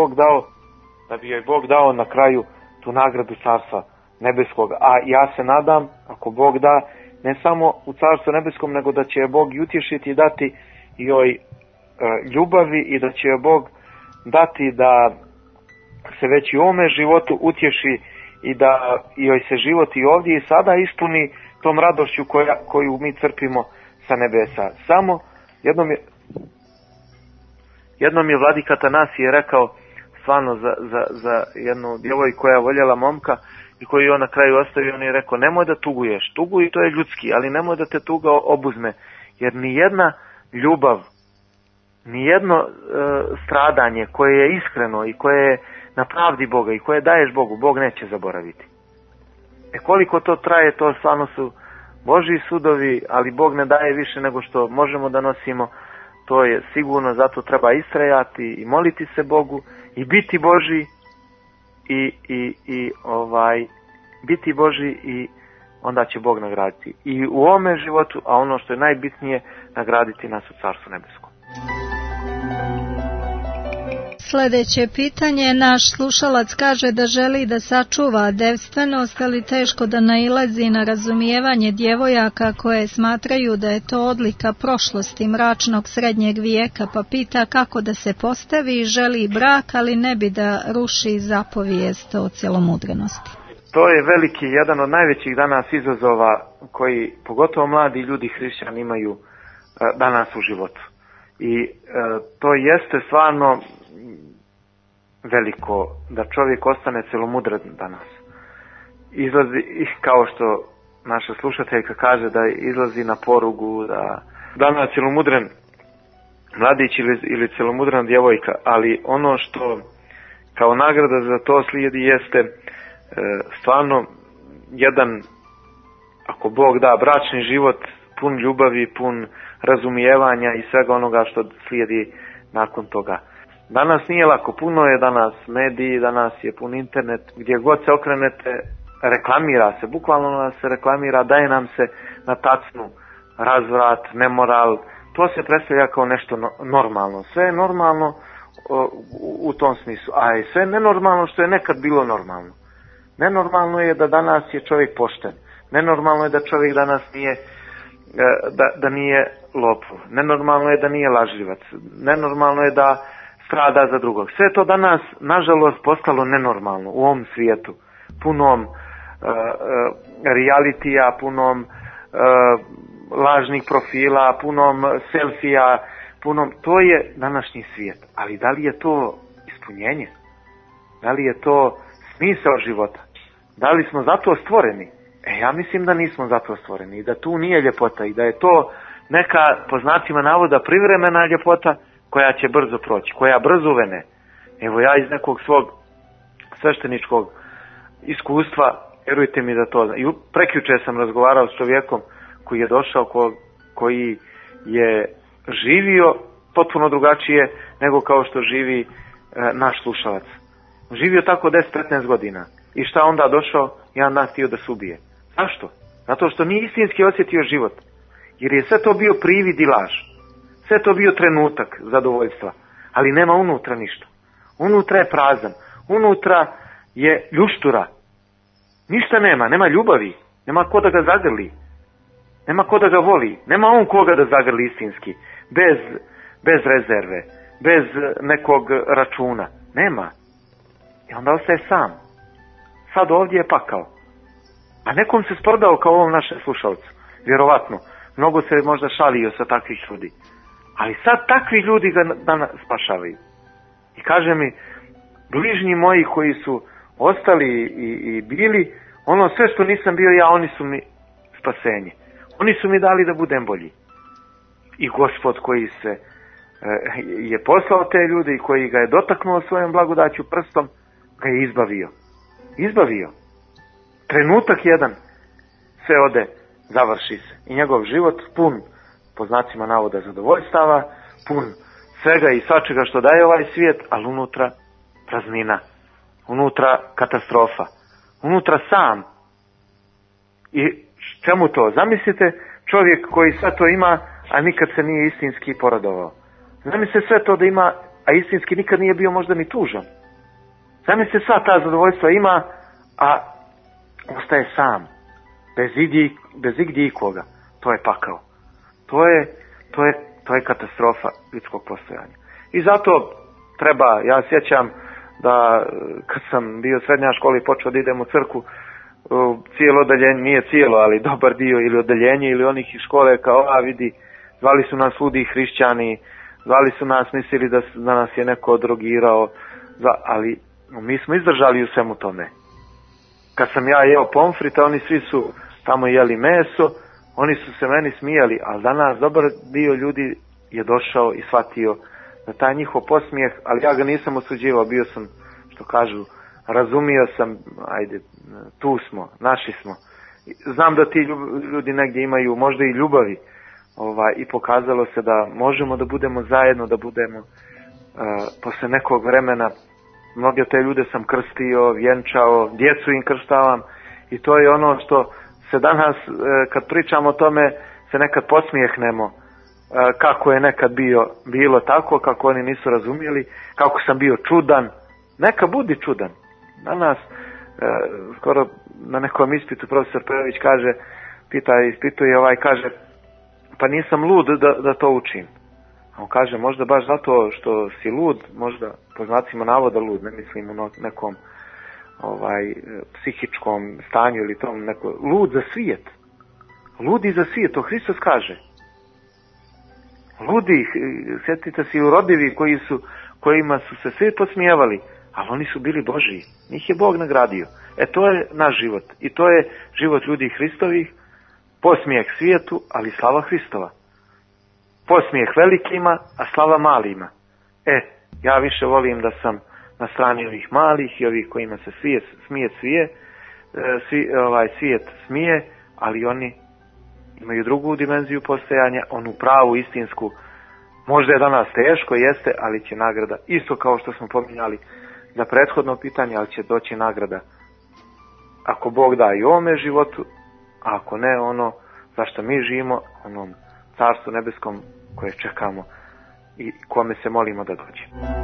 Bog dao na kraju tu nagradu Carstva nebeskog. A ja se nadam, ako Bog da, ne samo u Carstvu nebeskom, nego da će je Bog i utješiti i dati joj ljubavi i da će je Bog dati da se već i u ovome životu utješi i da joj se život i ovdje i sada ispuni tom radošću koju mi crpimo sa nebesa. Samo jednom je vladika Atanasije rekao stvarno za jednu djevojku koja je voljela momka i koju je on na kraju ostavio, on je rekao: nemoj da tuguješ, tuguj, to je ljudski, ali nemoj da te tuga obuzme, jer nijedna ljubav, nijedno stradanje koje je iskreno i koje je na pravdi Boga i koje daješ Bogu, Bog neće zaboraviti. Koliko to traje, to stvarno su Božji sudovi, ali Bog ne daje više nego što možemo da nosimo. To je sigurno, zato treba istrajati i moliti se Bogu i biti Božji biti Božji i onda će Bog nagraditi i u ovome životu, a ono što je najbitnije, nagraditi nas u Carstvu nebeskom. Sljedeće pitanje, naš slušalac kaže da želi da sačuva devstvenost, ali teško da nailazi na razumijevanje djevojaka koje smatraju da je to odlika prošlosti mračnog srednjeg vijeka, pa pita kako da se postavi, želi brak, ali ne bi da ruši zapovijest o cjelomudrenosti. To je veliki, jedan od najvećih danas izazova koji pogotovo mladi ljudi hrišćani imaju danas u životu. I to jeste stvarno veliko, da čovjek ostane celomudran danas. Izlazi, kao što naša slušateljka kaže, da izlazi na porugu, da danas celomudran mladić ili celomudran djevojka, ali ono što kao nagrada za to slijedi jeste stvarno jedan, ako Bog da, bračni život pun ljubavi, pun razumijevanja i svega onoga što slijedi nakon toga. Danas nije lako, puno je danas mediji, danas je pun internet, gdje god se okrenete reklamira se, bukvalno nas se reklamira, daje nam se na tacnu razvrat, nemoral, to se predstavlja kao nešto normalno. Sve je normalno u tom smislu, a je sve nenormalno što je nekad bilo normalno. Nenormalno je da danas je čovjek pošten, nenormalno je da čovjek danas nije da nije lopov, nenormalno je da nije lažljivac, nenormalno je da strada za drugog. Sve to danas, nažalost, postalo nenormalno u ovom svijetu, punom realitija, punom lažnih profila, punom selfija, punom, to je današnji svijet. Ali da li je to ispunjenje? Da li je to smisao života? Da li smo zato stvoreni? Ja mislim da nismo zato stvoreni i da tu nije ljepota i da je to neka, po znacima navoda, privremena ljepota koja će brzo proći, koja brzo uvene. Evo ja iz nekog svog svešteničkog iskustva, vjerujte mi da to, i prekjuče sam razgovarao s čovjekom koji je došao, koji je živio potpuno drugačije nego kao što živi naš slušalac. Živio tako 10-15 godina. I šta onda došao? Jedan dan htio da se ubije. Zašto? Zato što nije istinski osjetio život. Jer je sve to bio privid i laž. Sve to bio trenutak zadovoljstva. Ali nema unutra ništa. Unutra je prazan. Unutra je ljuštura. Ništa nema ljubavi. Nema ko da ga zagrli. Nema ko da ga voli. Nema on koga da zagrli istinski. Bez rezerve. Bez nekog računa. Nema. I onda ostaje sam. Sad ovdje je pakao. A nekom se sprdao kao ovom našem slušalcu. Vjerovatno. Mnogo se možda šalio sa takvih ljudi. Ali sad takvi ljudi ga danas spašavaju. I kaže mi, bližnji moji koji su ostali i bili, ono sve što nisam bio ja, oni su mi spasenje. Oni su mi dali da budem bolji. I Gospod koji se je poslao te ljude i koji ga je dotaknuo svojom blagodaću prstom, ga je izbavio. Trenutak jedan sve ode, završi se. I njegov život pun, po znacima navoda, zadovoljstava, pun svega i svačega što daje ovaj svijet, ali unutra praznina, unutra katastrofa, unutra sam. I čemu to? Zamislite čovjek koji sve to ima, a nikad se nije istinski poradovao. Zamislite sve to da ima, a istinski nikad nije bio možda ni tužan. Zamislite sva ta zadovoljstva ima, a ostaje sam, bez igdje ikoga. To je pakao. To je katastrofa ljudskog postojanja. I zato treba, ja sjećam da kad sam bio u srednjoj školi počeo da idem u crkvu, cijelo odeljenje, nije cijelo, ali dobar dio ili odeljenje ili onih iz škole kao, vidi, zvali su nas ludi hrišćani, zvali su nas, mislili da nas je neko drogirao, ali mi smo izdržali u svemu tome. Kad sam ja jeo pomfrita, oni svi su tamo jeli meso, oni su se meni smijali, ali danas dobar dio ljudi je došao i shvatio da taj njihov posmijeh, ali ja ga nisam osuđivao, bio sam, što kažu, razumio sam, ajde, tu smo, naši smo. Znam da ti ljudi negdje imaju možda i ljubavi, i pokazalo se da možemo da budemo zajedno, da budemo posle nekog vremena. Mnoge te ljude sam krstio, vjenčao, djecu im krštavam i to je ono što se danas, kad pričamo o tome, se nekad posmijehnemo kako je nekad bilo tako, kako oni nisu razumjeli, kako sam bio čudan. Neka budi čudan. Danas, skoro na nekom ispitu profesor Pejović kaže, ispituje kaže, pa nisam lud da to učim. On kaže, možda baš zato što si lud, možda po znacima navoda lud, ne mislim u nekom psihičkom stanju ili tom neko, lud za svijet. Ludi za svijet, to Hristos kaže. Ludi, sjetite se urodivi kojima su se svi posmijevali, ali oni su bili Božiji. Njih je Bog nagradio. To je naš život. I to je život ljudi Hristovih, posmijeh svijetu, ali slava Hristova. Posmijeh velikima, a slava malima. Ja više volim da sam na strani ovih malih i ovih kojima se svijet smije, ali oni imaju drugu dimenziju postojanja, onu pravu, istinsku. Možda je danas teško, jeste, ali će nagrada, isto kao što smo pominjali za prethodno pitanje, ali će doći nagrada. Ako Bog da i ovome životu, a ako ne ono zašto mi živimo, onom carstvu nebeskom koje čekamo i kome se molimo da dođe.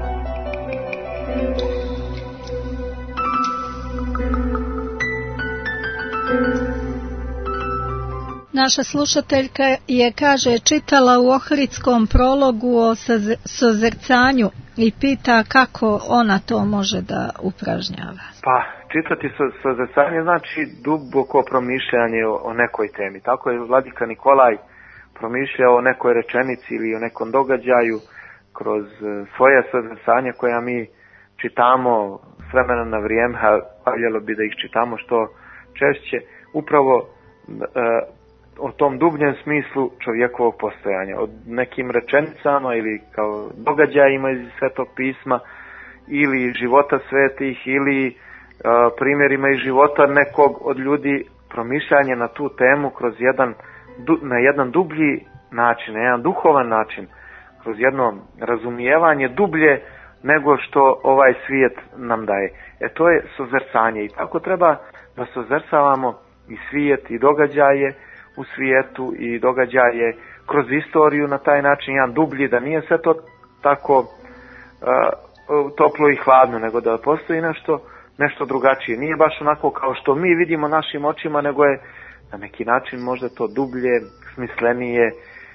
Naša slušateljka je, kaže, čitala u Ohridskom prologu o sozrcanju i pita kako ona to može da upražnjava. Pa, čitati sozrcanje znači duboko promišljanje o nekoj temi. Tako je vladika Nikolaj promišljao o nekoj rečenici ili o nekom događaju kroz svoje sazrcanje koja mi čitamo s vremena na vrijeme, a valjalo bi da ih čitamo što češće, upravo o tom dubljem smislu čovjekovog postojanja, o nekim rečenicama ili kao događajima iz Svetog pisma ili života svetih ili primjerima iz života nekog od ljudi, promišljanje na tu temu kroz na jedan dublji način, na jedan duhovan način, kroz jedno razumijevanje dublje nego što ovaj svijet nam daje. To je sozrcanje i tako treba da sozrcavamo i svijet i događaje u svijetu i događaje kroz istoriju na taj način, jedan dublji, da nije sve to tako toplo i hladno, nego da postoji nešto drugačije. Nije baš onako kao što mi vidimo našim očima, nego je na neki način možda to dublje, smislenije,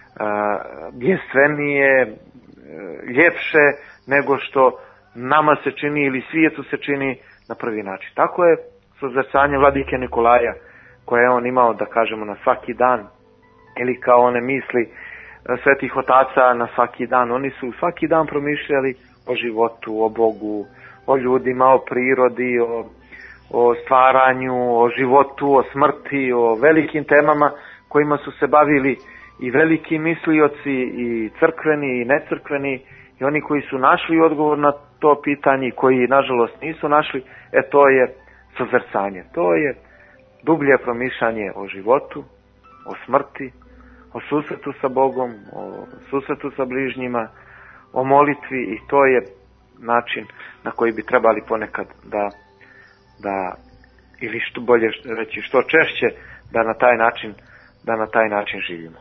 bjesenije, ljepše nego što nama se čini ili svijetu se čini na prvi način. Tako je sozrcanje vladike Nikolaja koje je on imao, da kažemo, na svaki dan, ili kao one misli svetih otaca na svaki dan. Oni su svaki dan promišljali o životu, o Bogu, o ljudima, o prirodi, o stvaranju, o životu, o smrti, o velikim temama kojima su se bavili i veliki mislioci i crkveni i necrkveni i oni koji su našli odgovor na to pitanje i koji nažalost nisu našli, to je sozrcanje. To je dublje promišljanje o životu, o smrti, o susretu sa Bogom, o susretu sa bližnjima, o molitvi i to je način na koji bi trebali ponekad da ili što bolje reći što češće da na taj način živimo.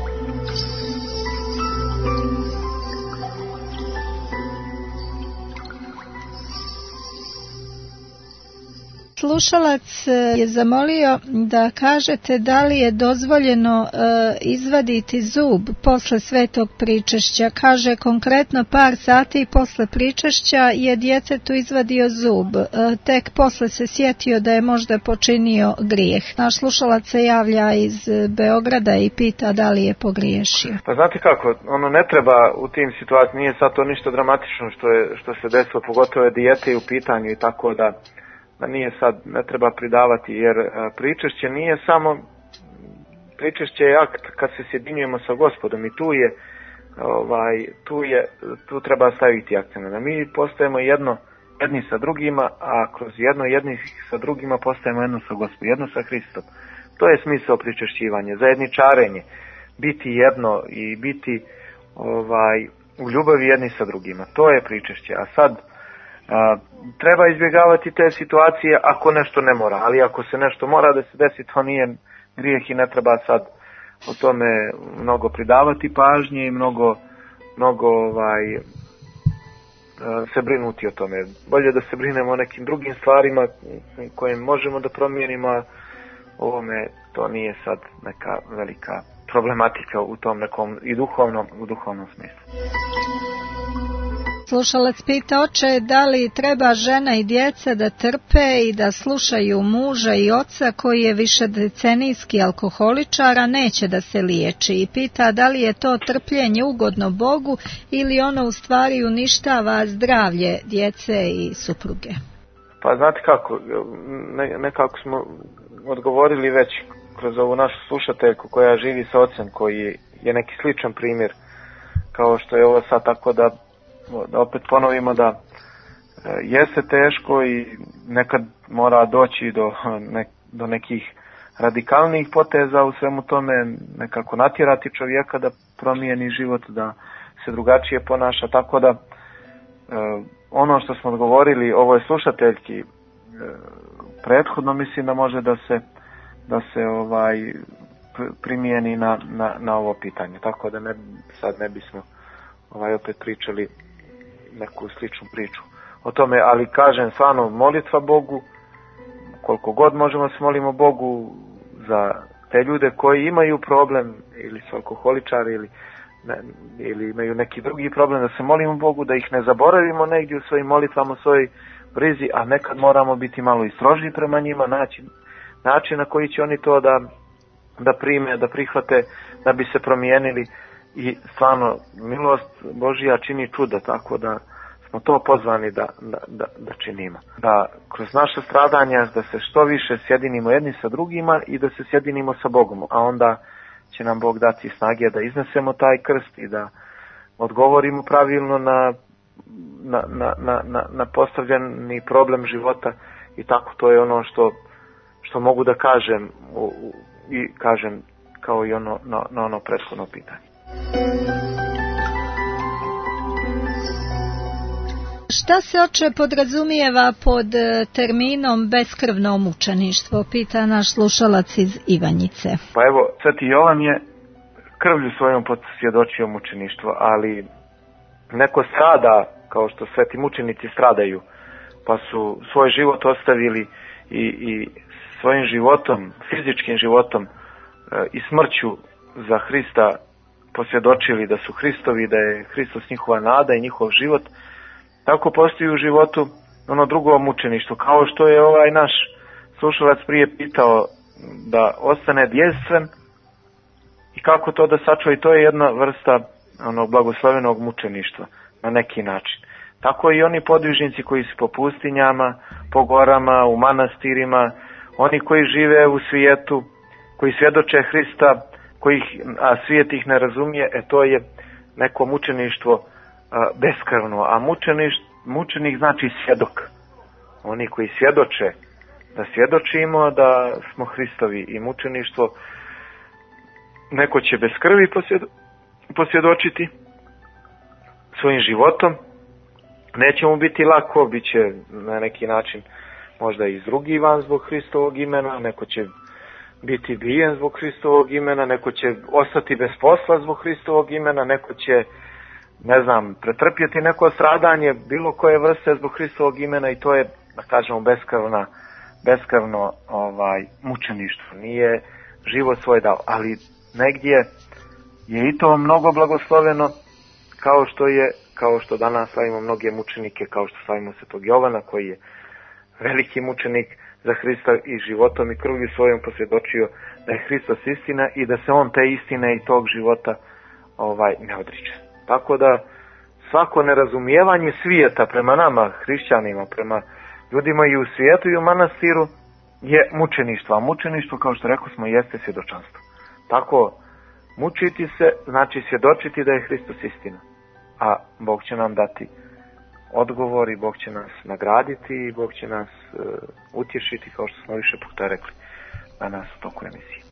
Slušalac je zamolio da kažete da li je dozvoljeno izvaditi zub posle svetog pričešća. Kaže konkretno par sati posle pričešća je djetetu izvadio zub. Tek posle se sjetio da je možda počinio grijeh. Naš slušalac se javlja iz Beograda i pita da li je pogriješio. Pa znate kako, ono ne treba u tim situacijama, nije sad to ništa dramatično što se desilo, pogotovo je dijete u pitanju i tako da nije sad, ne treba pridavati, jer pričešće nije samo, pričešće je akt kad se sjedinjujemo sa Gospodom i tu treba staviti akcent. Da mi postajemo jedni sa drugima, a kroz jedni sa drugima postajemo jedno sa Gospodom, jedno sa Hristom. To je smisao pričešćivanja, zajedničarenje, biti jedno i biti u ljubavi jedni sa drugima. To je pričešće, a sad treba izbjegavati te situacije ako nešto ne mora, ali ako se nešto mora da se desi, to nije grijeh i ne treba sad o tome mnogo pridavati pažnje i mnogo se brinuti o tome. Bolje da se brinemo o nekim drugim stvarima koje možemo da promijenimo, ovome to nije sad neka velika problematika u tom nekom i duhovnom smislu. Slušalac pita, oče, da li treba žena i djeca da trpe i da slušaju muža i oca koji je višedecenijski alkoholičar, a neće da se liječi, i pita da li je to trpljenje ugodno Bogu ili ono u stvari uništava zdravlje djece i supruge. Pa znate kako, nekako smo odgovorili već kroz ovu našu slušateljku koja živi sa ocem koji je neki sličan primjer kao što je ovo sad, tako da opet ponovimo da jeste teško i nekad mora doći do nekih radikalnih poteza u svemu tome, nekako natjerati čovjeka da promijeni život, da se drugačije ponaša, tako da ono što smo odgovorili ovoj slušateljki prethodno, mislim da može da se primijeni na ovo pitanje, tako da sad ne bismo opet pričali neku sličnu priču o tome, ali kažem stvarno molitva Bogu, koliko god možemo se molimo Bogu za te ljude koji imaju problem ili su alkoholičari ili imaju neki drugi problem, da se molimo Bogu, da ih ne zaboravimo negdje u svojim molitvama, u svojoj brizi, a nekad moramo biti malo i strožiji prema njima, način na koji će oni to da prime, da prihvate, da bi se promijenili i stvarno milost Božja čini čuda, tako da smo to pozvani da činimo. Da kroz naše stradanja da se što više sjedinimo jedni sa drugima i da se sjedinimo sa Bogom, a onda će nam Bog dati snage da iznesemo taj krst i da odgovorimo pravilno na postavljeni problem života i tako to je ono što mogu da kažem i kažem kao i na ono prethodno pitanje. Šta se, oče, podrazumijeva pod terminom beskrvno mučeništvo, pita naš slušalac iz Ivanjice. Pa evo, Sveti Jovan je krvlju svojom posvjedočio mučeništvo, ali neko strada kao što sveti mučenici stradaju, pa su svoj život ostavili i svojim životom, fizičkim životom i smrću za Hrista posvjedočili da su Hristovi, da je Hristos njihova nada i njihov život. Tako postoji u životu ono drugo mučeništvo, kao što je ovaj naš slušalac prije pitao da ostane djevstven i kako to da sačuva, i to je jedna vrsta onog blagoslovenog mučeništva na neki način. Tako i oni podvižnici koji su po pustinjama, po gorama, u manastirima, oni koji žive u svijetu, koji svjedoče Hrista, a svijet ih ne razumije, to je neko mučeništvo beskrvno, a mučenik znači svjedok. Oni koji svjedoče, da svjedočimo da smo Hristovi, i mučeništvo neko će bez krvi posvjedočiti svojim životom. Neće mu biti lako, bit će na neki način možda izrugivan zbog Hristovog imena, neko će biti bijen zbog Hristovog imena, neko će ostati bez posla zbog Hristovog imena, neko će, pretrpjeti neko stradanje bilo koje vrste zbog Hristovog imena, i to je, da kažemo, beskrvno mučeništvo. Nije život svoj dao, ali negdje je i to mnogo blagosloveno, kao što danas slavimo mnoge mučenike, kao što slavimo Svetog Jovana, koji je veliki mučenik za Hrista i životom i krvlju svojom posvjedočio da je Hristos istina i da se on te istine i tog života ne odriče. Tako da svako nerazumijevanje svijeta prema nama, hrišćanima, prema ljudima i u svijetu i u manastiru je mučeništvo. A mučeništvo, kao što rekao smo, jeste svjedočanstvo. Tako, mučiti se znači svjedočiti da je Hristos istina. A Bog će nam dati odgovor i Bog će nas nagraditi i Bog će nas utješiti, kao što smo više puta rekli danas u toku emisije.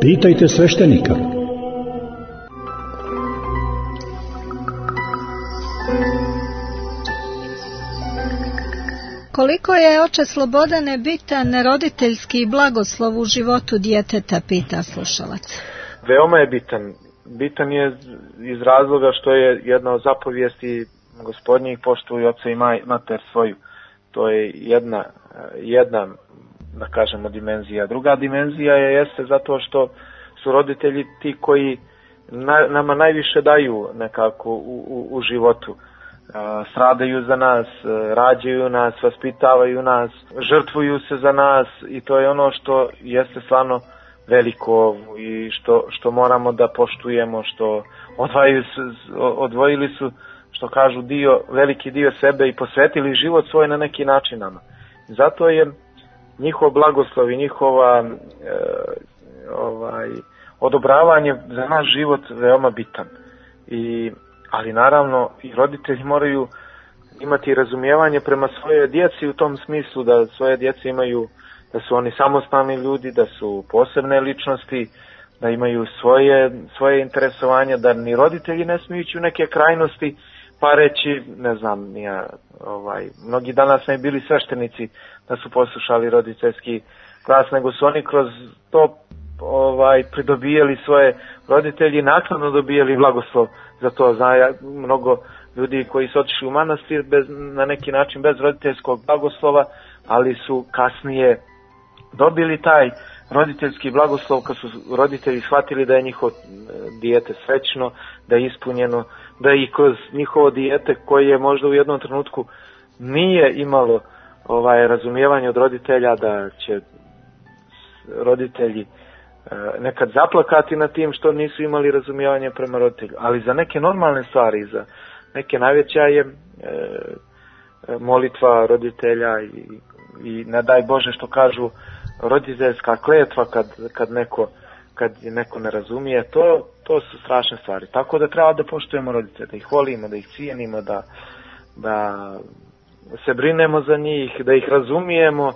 Pitajte sveštenika. Koliko je, oče Slobodane, bitan roditeljski blagoslov u životu djeteta, pita slušalac. Veoma je bitan. Bitan je iz razloga što je jedna od zapovijesti Gospodnjih, poštuj oca i mater svoju. To je jedna da kažemo dimenzija. Druga dimenzija jeste zato što su roditelji ti koji nama najviše daju nekako u životu. Stradaju za nas, rađaju nas, vaspitavaju nas, žrtvuju se za nas i to je ono što jeste stvarno veliko i što moramo da poštujemo, što odvojili su, što kažu, veliki dio sebe i posvetili život svoj na neki način nama. Zato je njihov blagoslov i njihova odobravanje za naš život veoma bitan. Ali naravno i roditelji moraju imati razumijevanje prema svojoj djeci u tom smislu da svoje djece imaju, da su oni samostalni ljudi, da su posebne ličnosti, da imaju svoje interesovanje, da ni roditelji ne smiju ići u neke krajnosti pa reći, ne znam, mnogi danas ne bili sveštenici da su poslušali roditeljski glas, nego su oni kroz to pridobijali svoje roditelji, naknadno dobijali blagoslov za to. Mnogo ljudi koji su otišli u manastir na neki način bez roditeljskog blagoslova, ali su kasnije dobili taj roditeljski blagoslov kad su roditelji shvatili da je njihovo dijete srećno, da je ispunjeno, da i kroz njihovo dijete koje je možda u jednom trenutku nije imalo razumijevanje od roditelja, da će roditelji nekad zaplakati na tim što nisu imali razumijevanje prema roditelju, ali za neke normalne stvari, za neke najveća je molitva roditelja i ne daj Bože što kažu roditeljska kletva kad neko ne razumije, to su strašne stvari. Tako da treba da poštujemo roditelje, da ih volimo, da ih cijenimo, da se brinemo za njih, da ih razumijemo.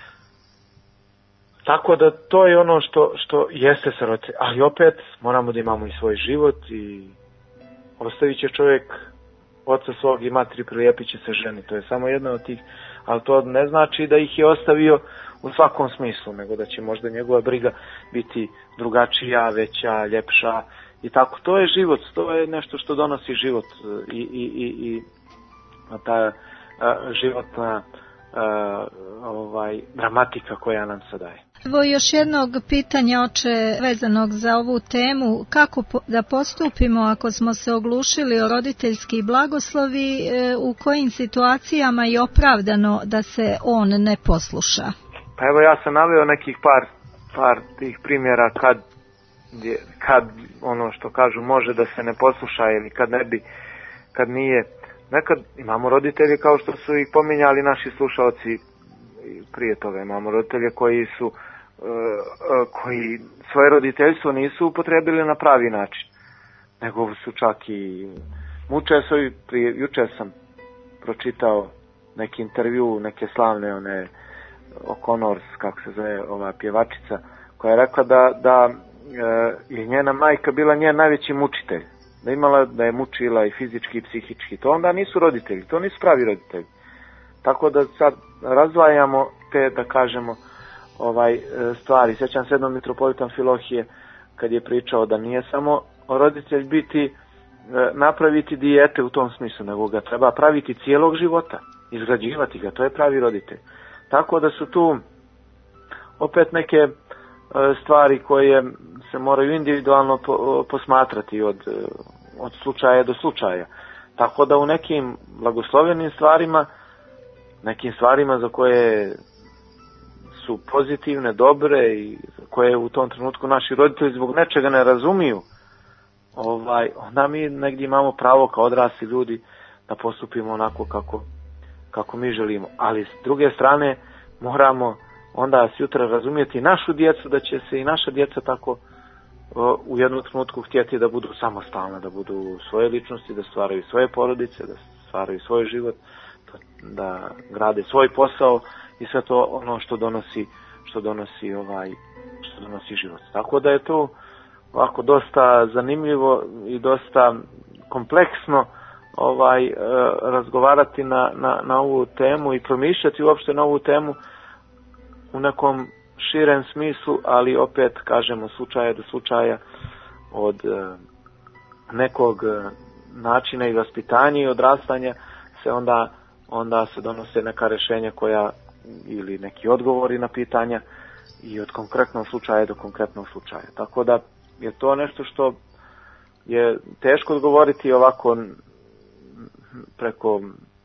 Tako da to je ono što jeste sa roditeljima. Ali opet moramo da imamo i svoj život i ostavit će čovjek oca svog i materi, prilijepit će se ženi. To je samo jedno od tih, ali to ne znači da ih je ostavio u svakom smislu, nego da će možda njegova briga biti drugačija, veća, ljepša i tako. To je život, to je nešto što donosi život i ta životna dramatika koja nam se daje. Evo još jednog pitanja, oče, vezanog za ovu temu. Kako da postupimo ako smo se oglušili o roditeljski blagoslovi, u kojim situacijama je opravdano da se on ne posluša? Pa evo ja sam naveo nekih par tih primjera kad ono što kažu može da se ne posluša ili kad nije. Nekad imamo roditelje kao što su ih pominjali naši slušalci prije toga. Imamo roditelje koji svoje roditeljstvo nisu upotrebili na pravi način, nego su čak i muče se. Juče sam pročitao neki intervju neke slavne O'Connor, kako se zove ova pjevačica, koja je rekla da je njena majka bila njen najveći mučitelj, da je mučila i fizički i psihički. To onda nisu roditelji, to nisu pravi roditelji. Tako da sad razdvajamo te, da kažemo, stvari. Sjećam se jednom mitropolitan Filohije kad je pričao da nije samo roditelj biti napraviti dijete u tom smislu, nego ga treba praviti cijelog života, izgrađivati ga, to je pravi roditelj. Tako da su tu opet neke stvari koje se moraju individualno posmatrati od slučaja do slučaja. Tako da u nekim blagoslovenim stvarima, nekim stvarima za koje su pozitivne, dobre i koje u tom trenutku naši roditelji zbog nečega ne razumiju, onda mi negdje imamo pravo kao odrasli ljudi da postupimo onako kako mi želimo. Ali s druge strane moramo onda sutra razumjeti našu djecu, da će se i naša djeca tako u jednom trenutku htjeti da budu samostalne, da budu svoje ličnosti, da stvaraju svoje porodice, da stvaraju svoj život, da grade svoj posao i sve to ono što donosi što donosi život. Tako da je to ovako dosta zanimljivo i dosta kompleksno razgovarati na ovu temu i promišljati uopšte na ovu temu u nekom širem smislu, ali opet kažemo slučaja do slučaja, od nekog načina i vaspitanja i odrastanja se onda se donose neka rješenja koja ili neki odgovori na pitanja i od konkretnog slučaja do konkretnog slučaja. Tako da je to nešto što je teško odgovoriti ovako preko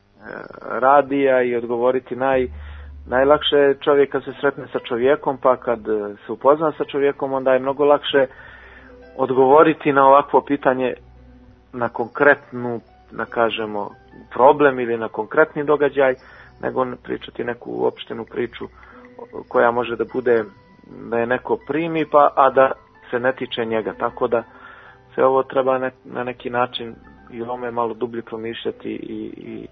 radija i odgovoriti najlakše je čovjek kad se sretne sa čovjekom, pa kad se upozna sa čovjekom onda je mnogo lakše odgovoriti na ovakvo pitanje, na konkretnu, da kažemo, problem ili na konkretni događaj, nego pričati neku uopštenu priču koja može da bude da je neko primi, a da se ne tiče njega. Tako da se ovo treba na neki način i ovome malo dublje promišljati i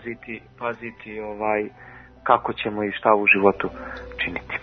paziti kako ćemo i šta u životu činiti.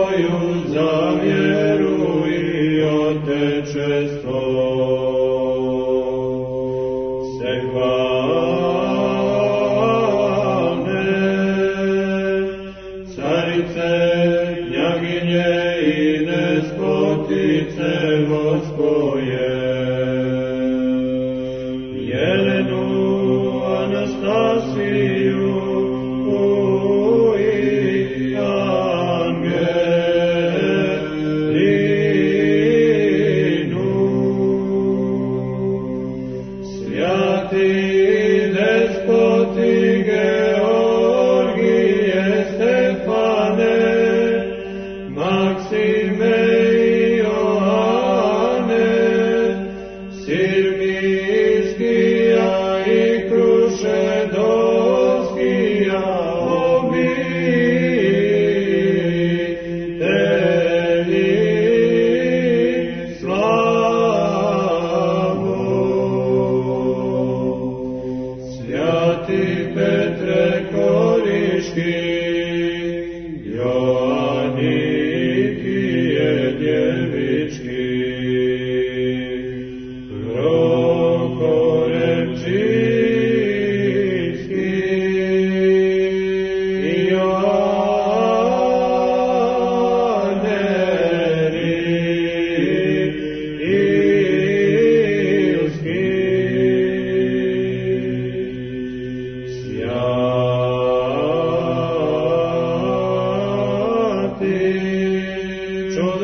Za vjeru i otečestvo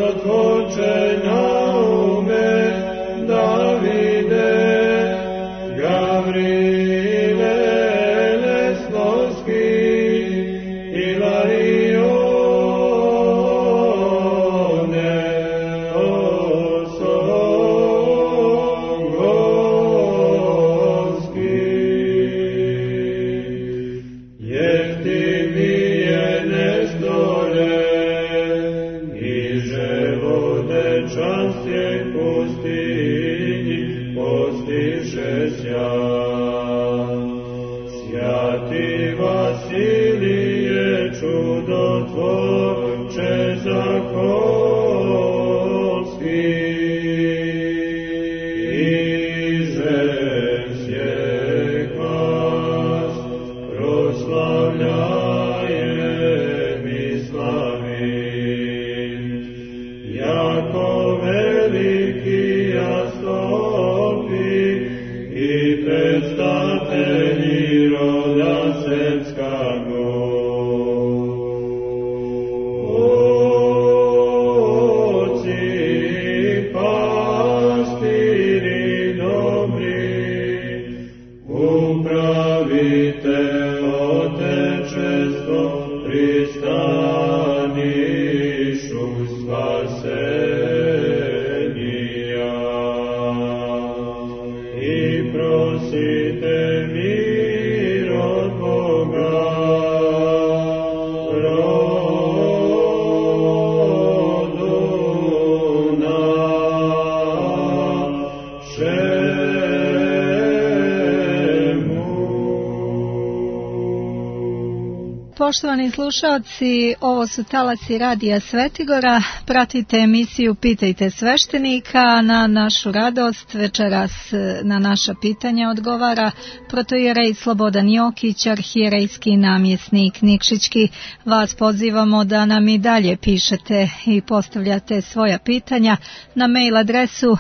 čudotvorče Naume, Davide, Gavrile, Lesbovski, Ilarione, Osogovski. Jeftimije Nestore, Niže vode častje pustinji, postiše sjan. Sjati Vasilije, čudotvorče Zakolski, izemsje vas proslavljajem i slavim. Jako veliki jastopi i predstavitelji roda srpskago. Oci, pastiri dobri, upravite Otečestvo, pristanišu spasenija. I prosite mir od Boga, rodu našemu. Poštovani slušalci, ovo su talasi Radija Svetigora. Pratite emisiju Pitajte sveštenika. Na našu radost večeras na naša pitanja odgovara protoijerej Slobodan Jokić, arhijerejski namjesnik Nikšićki. Vas pozivamo da nam i dalje pišete i postavljate svoja pitanja na mail adresu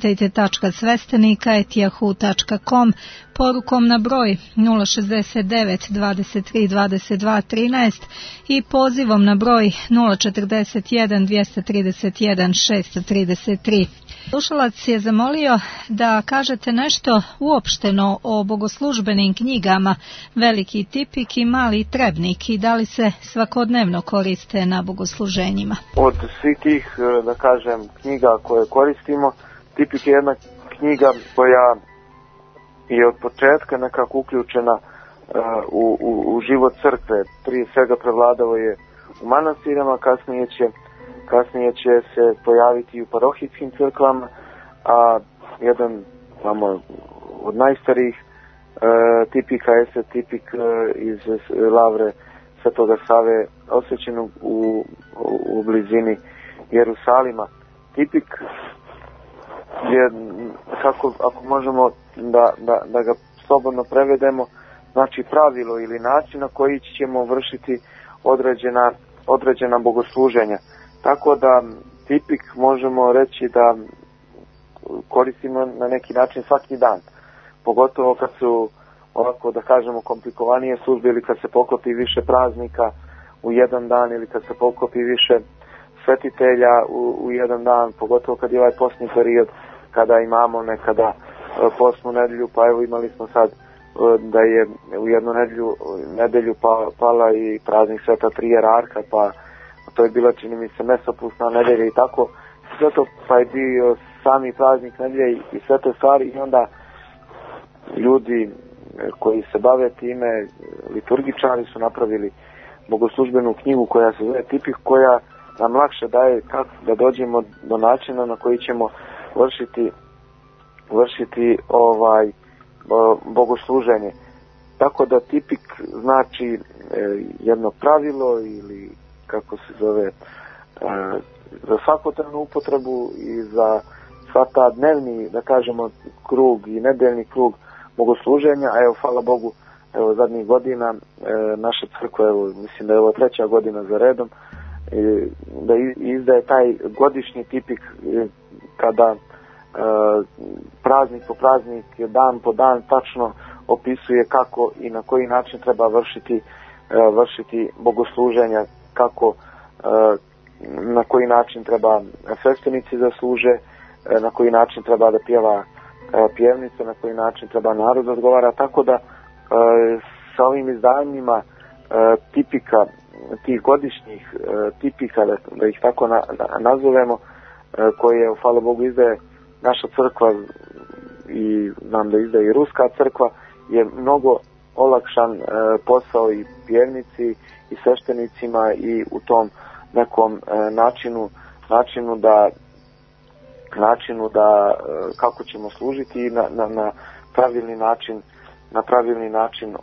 pitajte.sveštenika@yahoo.com, porukom na broj 069 23 22 13 i pozivom na broj 041 231 633. Slušalac je zamolio da kažete nešto uopšteno o bogoslužbenim knjigama Veliki tipik i Mali trebnik i da li se svakodnevno koriste na bogosluženjima. Od svih tih, da kažem, knjiga koje koristimo, tipik je jedna knjiga koja je od početka nekako uključena u život crkve. Prije svega prevladao je u manastirama, kasnije će se pojaviti u parohijskim crkvama, a jedan tamo od najstarijih tipika jeste tipik iz lavre Svetoga Save, osvećenog u blizini Jerusalima. Tipik je, ako možemo da ga slobodno prevedemo, znači pravilo ili način na koji ćemo vršiti određena bogosluženja. Tako da tipik možemo reći da koristimo na neki način svaki dan. Pogotovo kad su ovako, da kažemo, komplikovanije službe ili kad se poklopi više praznika u jedan dan ili kad se poklopi više svetitelja u jedan dan, pogotovo kad je ovaj postni period kada imamo nekada postnu nedelju, pa evo imali smo sad da je u jednu nedelju pala i praznik Sveta Tri Jerarha, pa to je bila, čini mi se, mesopusna nedelja i tako, sve to, pa je bio sami praznik nedelje i sve te stvari, i onda ljudi koji se bave time, liturgičari, su napravili bogoslužbenu knjigu koja se zove Tipik, koja nam lakše daje kako da dođemo do načina na koji ćemo vršiti bogosluženje. Tako da tipik znači jedno pravilo ili kako se zove za svakodnevnu upotrebu i za sva ta dnevni, da kažemo, krug i nedeljni krug bogosluženja. A evo, hvala Bogu, evo zadnjih godina naša crkva, evo mislim da je ovo 3. godina za redom, da izdaje taj godišnji tipik kada praznik po praznik, dan po dan tačno opisuje kako i na koji način treba vršiti bogosluženja, kako na koji način treba sveštenici da služe, na koji način treba da pjeva pjevnica, na koji način treba narod da odgovara, tako da sa ovim izdanjima tipika, tih godišnjih tipika, da ih tako nazovemo, koje, hvala Bogu, izdaje naša crkva i znam da izdaje i ruska crkva, je mnogo olakšan posao i pjevnici i sveštenicima i u tom nekom načinu da kako ćemo služiti na pravilni način,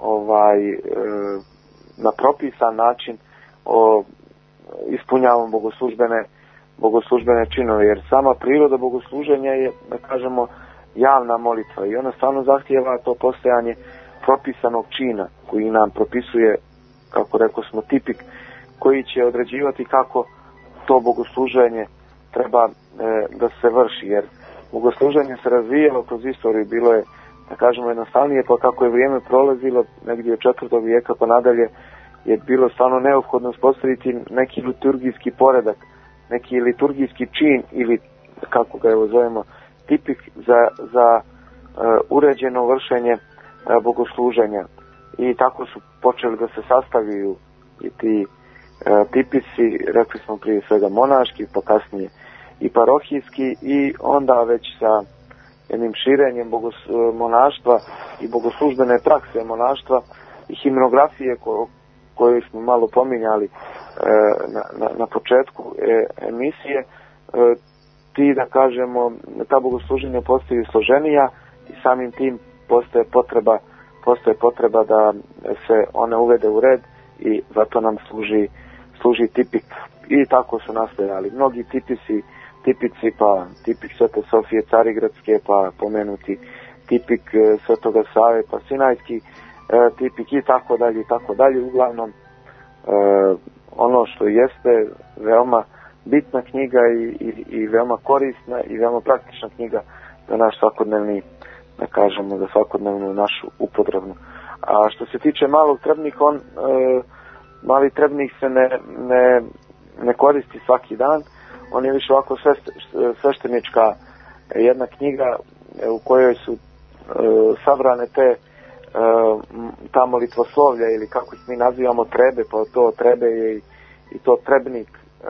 na propisan način ispunjavamo bogoslužbene činove, jer sama priroda bogosluženja je, da kažemo, javna molitva i ona stvarno zahtijeva to postojanje propisanog čina koji nam propisuje, kako rekao smo, tipik koji će određivati kako to bogosluženje treba da se vrši, jer bogosluženje se razvijalo kroz istoriju, bilo je, da kažemo, jednostavnije, pa kako je vrijeme prolazilo negdje od 4. vijeka pa nadalje je bilo stvarno neophodno uspostaviti neki liturgijski poredak, neki liturgijski čin ili, kako ga evo zovemo, tipik za uređeno vršenje bogosluženja. I tako su počeli da se sastavljaju i ti tipisi, rekli smo prije svega monaški, pa kasnije i parohijski, i onda već sa jednim širenjem monaštva i bogoslužbene prakse monaštva i himnografije koju smo malo pominjali na početku emisije, ti, da kažemo, ta bogosluženja postaju složenija i samim tim postoje potreba da se one uvede u red i zato nam služi tipik. I tako su nastajali mnogi tipici, pa tipik Svete Sofije Carigradske, pa pomenuti tipik Svetoga Save, pa Sinajski tipik i tako dalje. Uglavnom, ono što jeste veoma bitna knjiga i veoma korisna i veoma praktična knjiga za naš svakodnevni, da kažemo, za svakodnevnu našu upotrebu. A što se tiče malog trebnika, mali trebnik se ne koristi svaki dan, on je više ovako sveštenička jedna knjiga u kojoj su sabrane ta molitvoslovlja, ili kako ih mi nazivamo trebe, pa to trebe je i to trebnik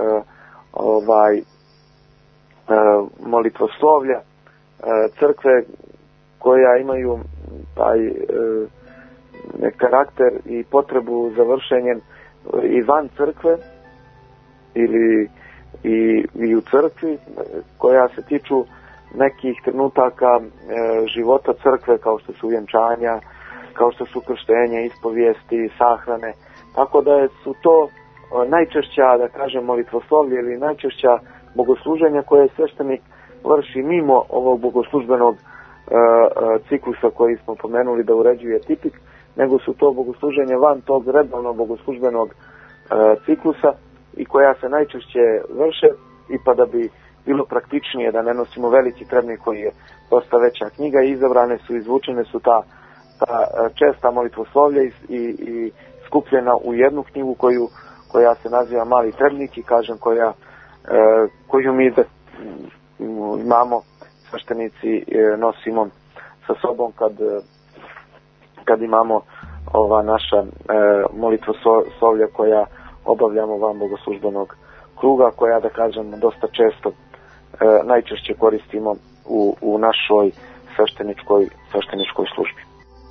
molitvoslovlja crkve koja imaju taj karakter i potrebu za vršenjem i van crkve ili i u crkvi, koja se tiču nekih trenutaka života crkve, kao što su vjenčanja, kao što su krštenje, ispovijesti, sahrane. Tako da su to najčešća, da kažem, molitvoslovlje ili najčešća bogosluženja koje sveštenik vrši mimo ovog bogoslužbenog ciklusa koji smo pomenuli da uređuje tipik, nego su to bogosluženje van tog redovnog bogoslužbenog ciklusa i koja se najčešće vrše, i pa da bi bilo praktičnije da ne nosimo veliki trebnik koji je dosta veća knjiga, i izvučene su ta česta molitvoslovlja i skupljena u jednu knjigu koja se naziva Mali trebnik, i kažem koju mi imamo sveštenici nosimo sa sobom kad imamo ova naša molitvoslovlja koja obavljamo van bogoslužbenog kruga, koja, da kažem, dosta često najčešće koristimo u našoj svešteničkoj službi.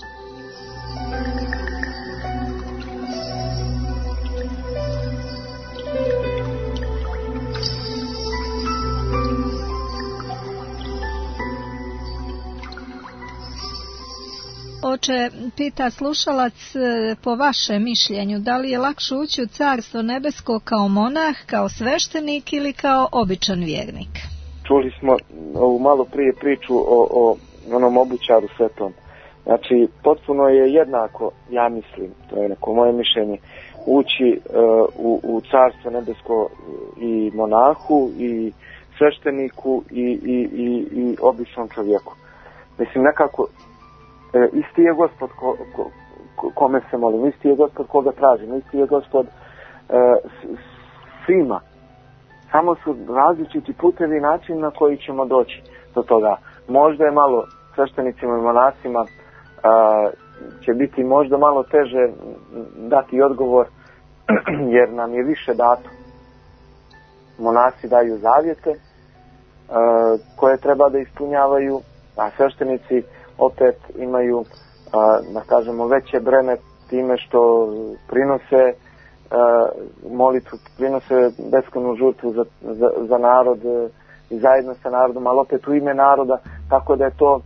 Oče, pita slušalac, po vašem mišljenju, da li je lakše ući u Carstvo nebesko kao monah, kao sveštenik ili kao običan vjernik? Čuli smo ovu malo prije priču o onom obućaru svetom. Znači, potpuno je jednako, ja mislim, to je neko moje mišljenje, ući u Carstvo nebesko i monahu, i svešteniku, i običnom čovjeku. Mislim, nekako, isti je Gospod kome se molimo, isti je Gospod koga tražimo, isti je Gospod svima. Samo su različiti putevi i način na koji ćemo doći do toga. Možda je malo sveštenicima i monasima će biti možda malo teže dati odgovor jer nam je više dato. Monasi daju zavjete koje treba da ispunjavaju, a sveštenici opet imaju da kažemo veće breme time što prinose molitvu, prinose beskrajnu žrtvu za narod i zajedno sa narodom, ali opet u ime naroda, tako da je to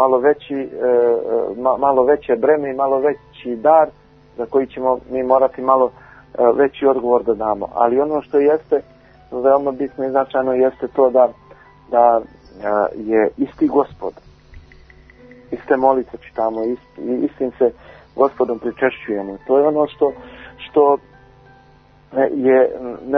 malo veće breme i malo veći dar za koji ćemo mi morati malo veći odgovor da damo. Ali ono što jeste veoma bitno i značajno jeste to da je isti Gospod, iste molitve čitamo, istim se Gospodom pričešćujemo. To je ono što je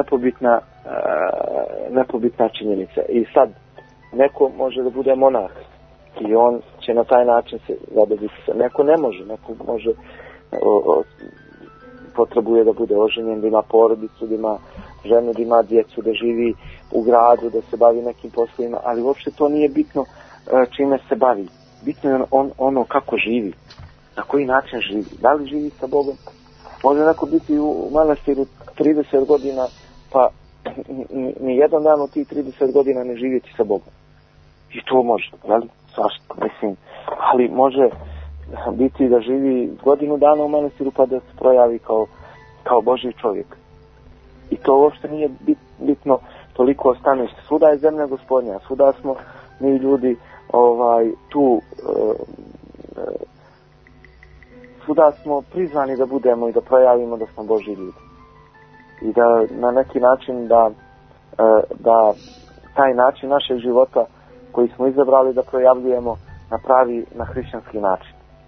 nepobitna činjenica. I sad neko može da bude monah i on će na taj način se zadobiti. Neko ne može, neko može potrebuje da bude oženjen, da ima porodicu, da ima ženu, da ima djecu, da živi u gradu, da se bavi nekim poslovima, ali uopšte to nije bitno čime se bavi. Bitno je ono kako živi, na koji način živi, da li živi sa Bogom. Može neko biti u manastiru 30 godina, pa ni jedan dan od tih 30 godina ne živjeti sa Bogom. I to može, jel? Svašta, mislim. Ali može biti da živi godinu dana u manastiru pa da se projavi kao Božji čovjek. I to uopšte nije bitno toliko o stanovištu. Svuda je zemlja Gospodnja, svuda smo mi ljudi tu, svuda smo prizvani da budemo i da projavimo da smo Božji ljudi. I da na neki način da taj način našeg života koji smo izabrali da projavljujemo na hrišćanski način.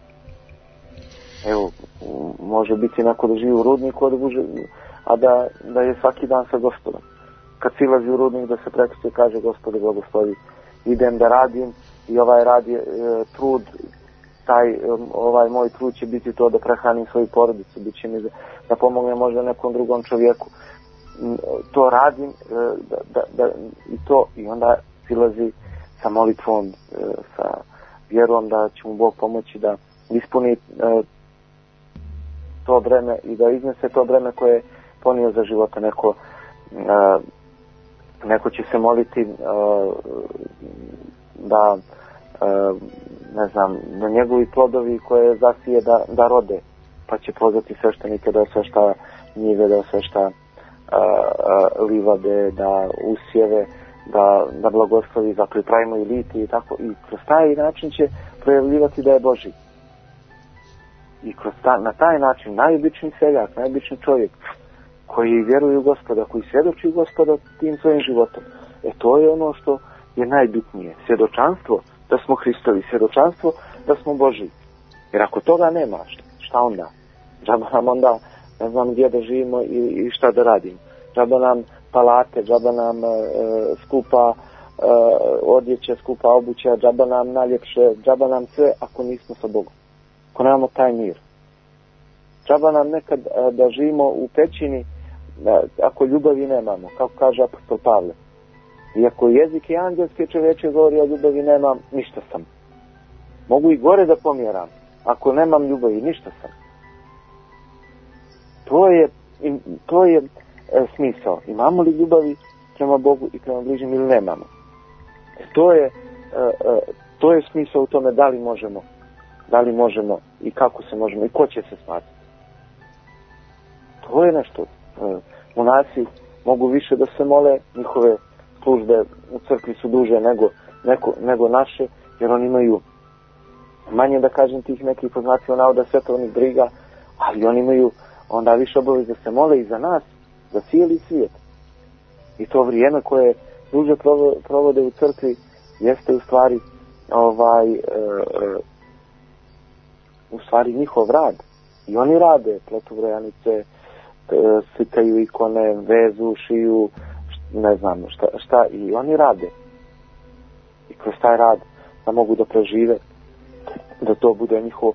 Evo, može biti neko da živi u rudniku, a da je svaki dan sa Gospodom. Kad silazi u rudnik da se prekrsti kaže Gospode blagoslovi, idem da radim i ovaj radi trud, ovaj moj trud će biti to da prehranim svoju porodicu, bit će mi da pomognem možda nekom drugom čovjeku. To radim i onda silazi sa molitvom, sa vjerom da će mu Bog pomoći da ispuni to breme i da iznese to breme koje je ponio za života. Neko će se moliti da ne znam, da njegovi plodovi koje zasije da rode, pa će pozvati sveštenike da osvešta njive, da osvešta livade, da usjeve, da blagoslovi, da pripravimo i liti i tako. I kroz taj način će projavljivati da je Božji. I na taj način najobičniji seljak, najobičniji čovjek koji vjeruje u Gospoda, koji svjedoči u Gospoda tim svojim životom. To je ono što je najbitnije. Svjedočanstvo da smo Hristovi, svjedočanstvo da smo Božji. Jer ako toga nema, šta onda? Džaba nam onda, ne znam gdje da živimo i šta da radimo. Džaba nam palate, džaba nam skupa odjeće, skupa obuća, džaba nam najljepše, džaba nam sve ako nismo sa Bogom. Ako nemamo taj mir. Džaba nam nekad da živimo u pećini ako ljubavi nemamo, kako kaže apostol Pavle. I ako jezik i anđelske čoveče govori o ljubavi nemam, ništa sam. Mogu i gore da pomjeram. Ako nemam ljubavi, ništa sam. To je smisao. Imamo li ljubavi prema Bogu i prema bližnjim ili nemamo? To je smisao u tome da li možemo i kako se možemo i ko će se smatiti. To je nešto. Monasi mogu više da se mole, njihove službe u crkvi su duže nego naše, jer oni imaju manje, da kažem, tih nekih poznacija navoda svetovnih briga, ali oni imaju onda više obavez da se mole i za nas, za cijeli svijet. I to vrijeme koje duže provode u crkvi jeste u stvari njihov rad. I oni rade, pletu brojanice, slikaju ikone, vezu, šiju, ne znam šta, i oni rade. I kroz taj rad da mogu da prežive, da to bude njihovo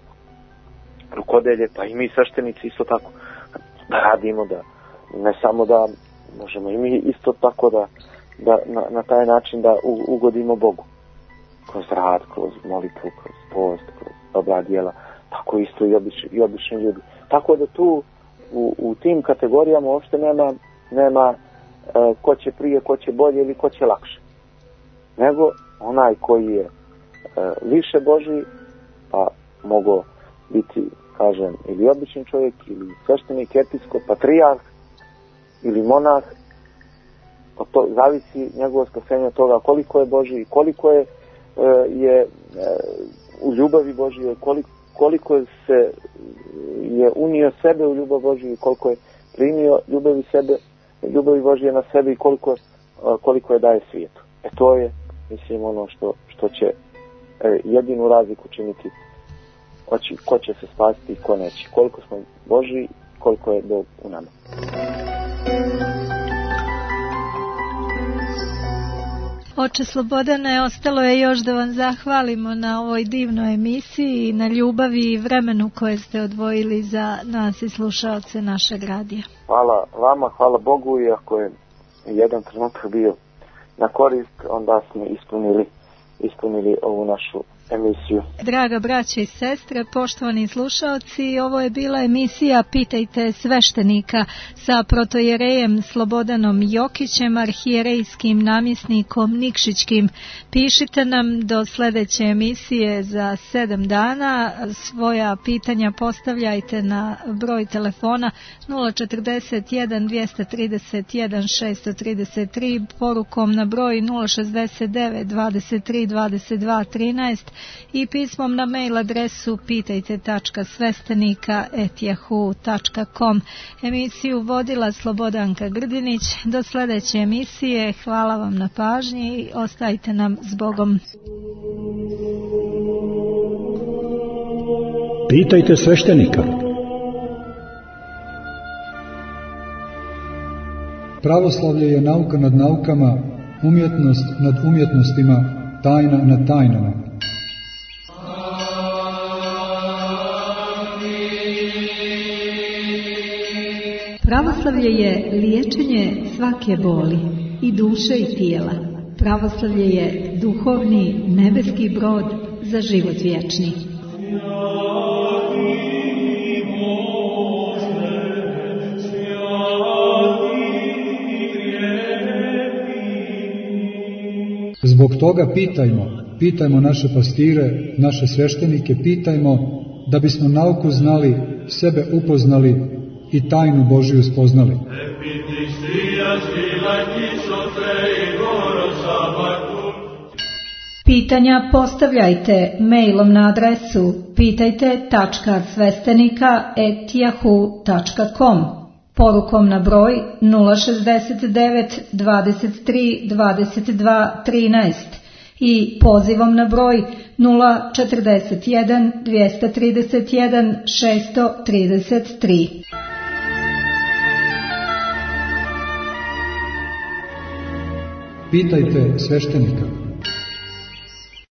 rukodelje, pa i mi sveštenici isto tako da radimo, da ne samo možemo i mi isto tako da na taj način da ugodimo Bogu. Kroz rad, kroz molitvu, kroz post, kroz dobra djela, tako isto i obični ljudi. Tako da tu u tim kategorijama uopšte nema ko će prije, ko će bolje ili ko će lakše. Nego onaj koji je više Božji, pa mogo biti, kažem, ili obični čovjek, ili sveštenik, episkop, patrijarh, ili monah, to zavisi njegovo spasenje od toga koliko je Božji, koliko je u ljubavi Božje, koliko je unio sebe u ljubav Božju, koliko je primio ljubavi Božje na sebe i koliko je daje svijetu. To je, mislim, ono što će jedinu razliku činiti ko će se spasiti i ko neće. Koliko smo Božji, koliko je Bog u nama. Oče Slobodane, ostalo je još da vam zahvalimo na ovoj divnoj emisiji i na ljubavi i vremenu koje ste odvojili za nas i slušaoce našeg radija. Hvala vama, hvala Bogu, i ako je jedan trenutak bio na korist, onda smo ispunili ovu našu emisiju. Draga braće i sestre, poštovani slušaoci, ovo je bila emisija Pitajte sveštenika sa protojerejem Slobodanom Jokićem, arhijerejskim namjesnikom Nikšićkim. Pišite nam do sljedeće emisije za 7 dana. Svoja pitanja postavljajte na broj telefona 041 231 633, porukom na broj 069 23 22 13 i pismom na mail adresu pitajte.svestenika@yahoo.com. Emisiju vodila Slobodanka Grdinić. Do sljedeće emisije, hvala vam na pažnji i ostajte nam s Bogom. Pitajte sveštenika. Pravoslavlje je nauka nad naukama, umjetnost nad umjetnostima, tajna nad tajnama. Pravoslavlje je liječenje svake boli, i duše i tijela. Pravoslavlje je duhovni nebeski brod za život vječni. Zbog toga pitajmo naše pastire, naše sveštenike, pitajmo da bismo nauku znali, sebe upoznali i tajnu Božiju spoznali. Pitanja postavljajte mailom na adresu pitajte.svestenika@yahoo.com, porukom na broj 069 23 22 13 i pozivom na broj 041 231 633. Pitajte sveštenika.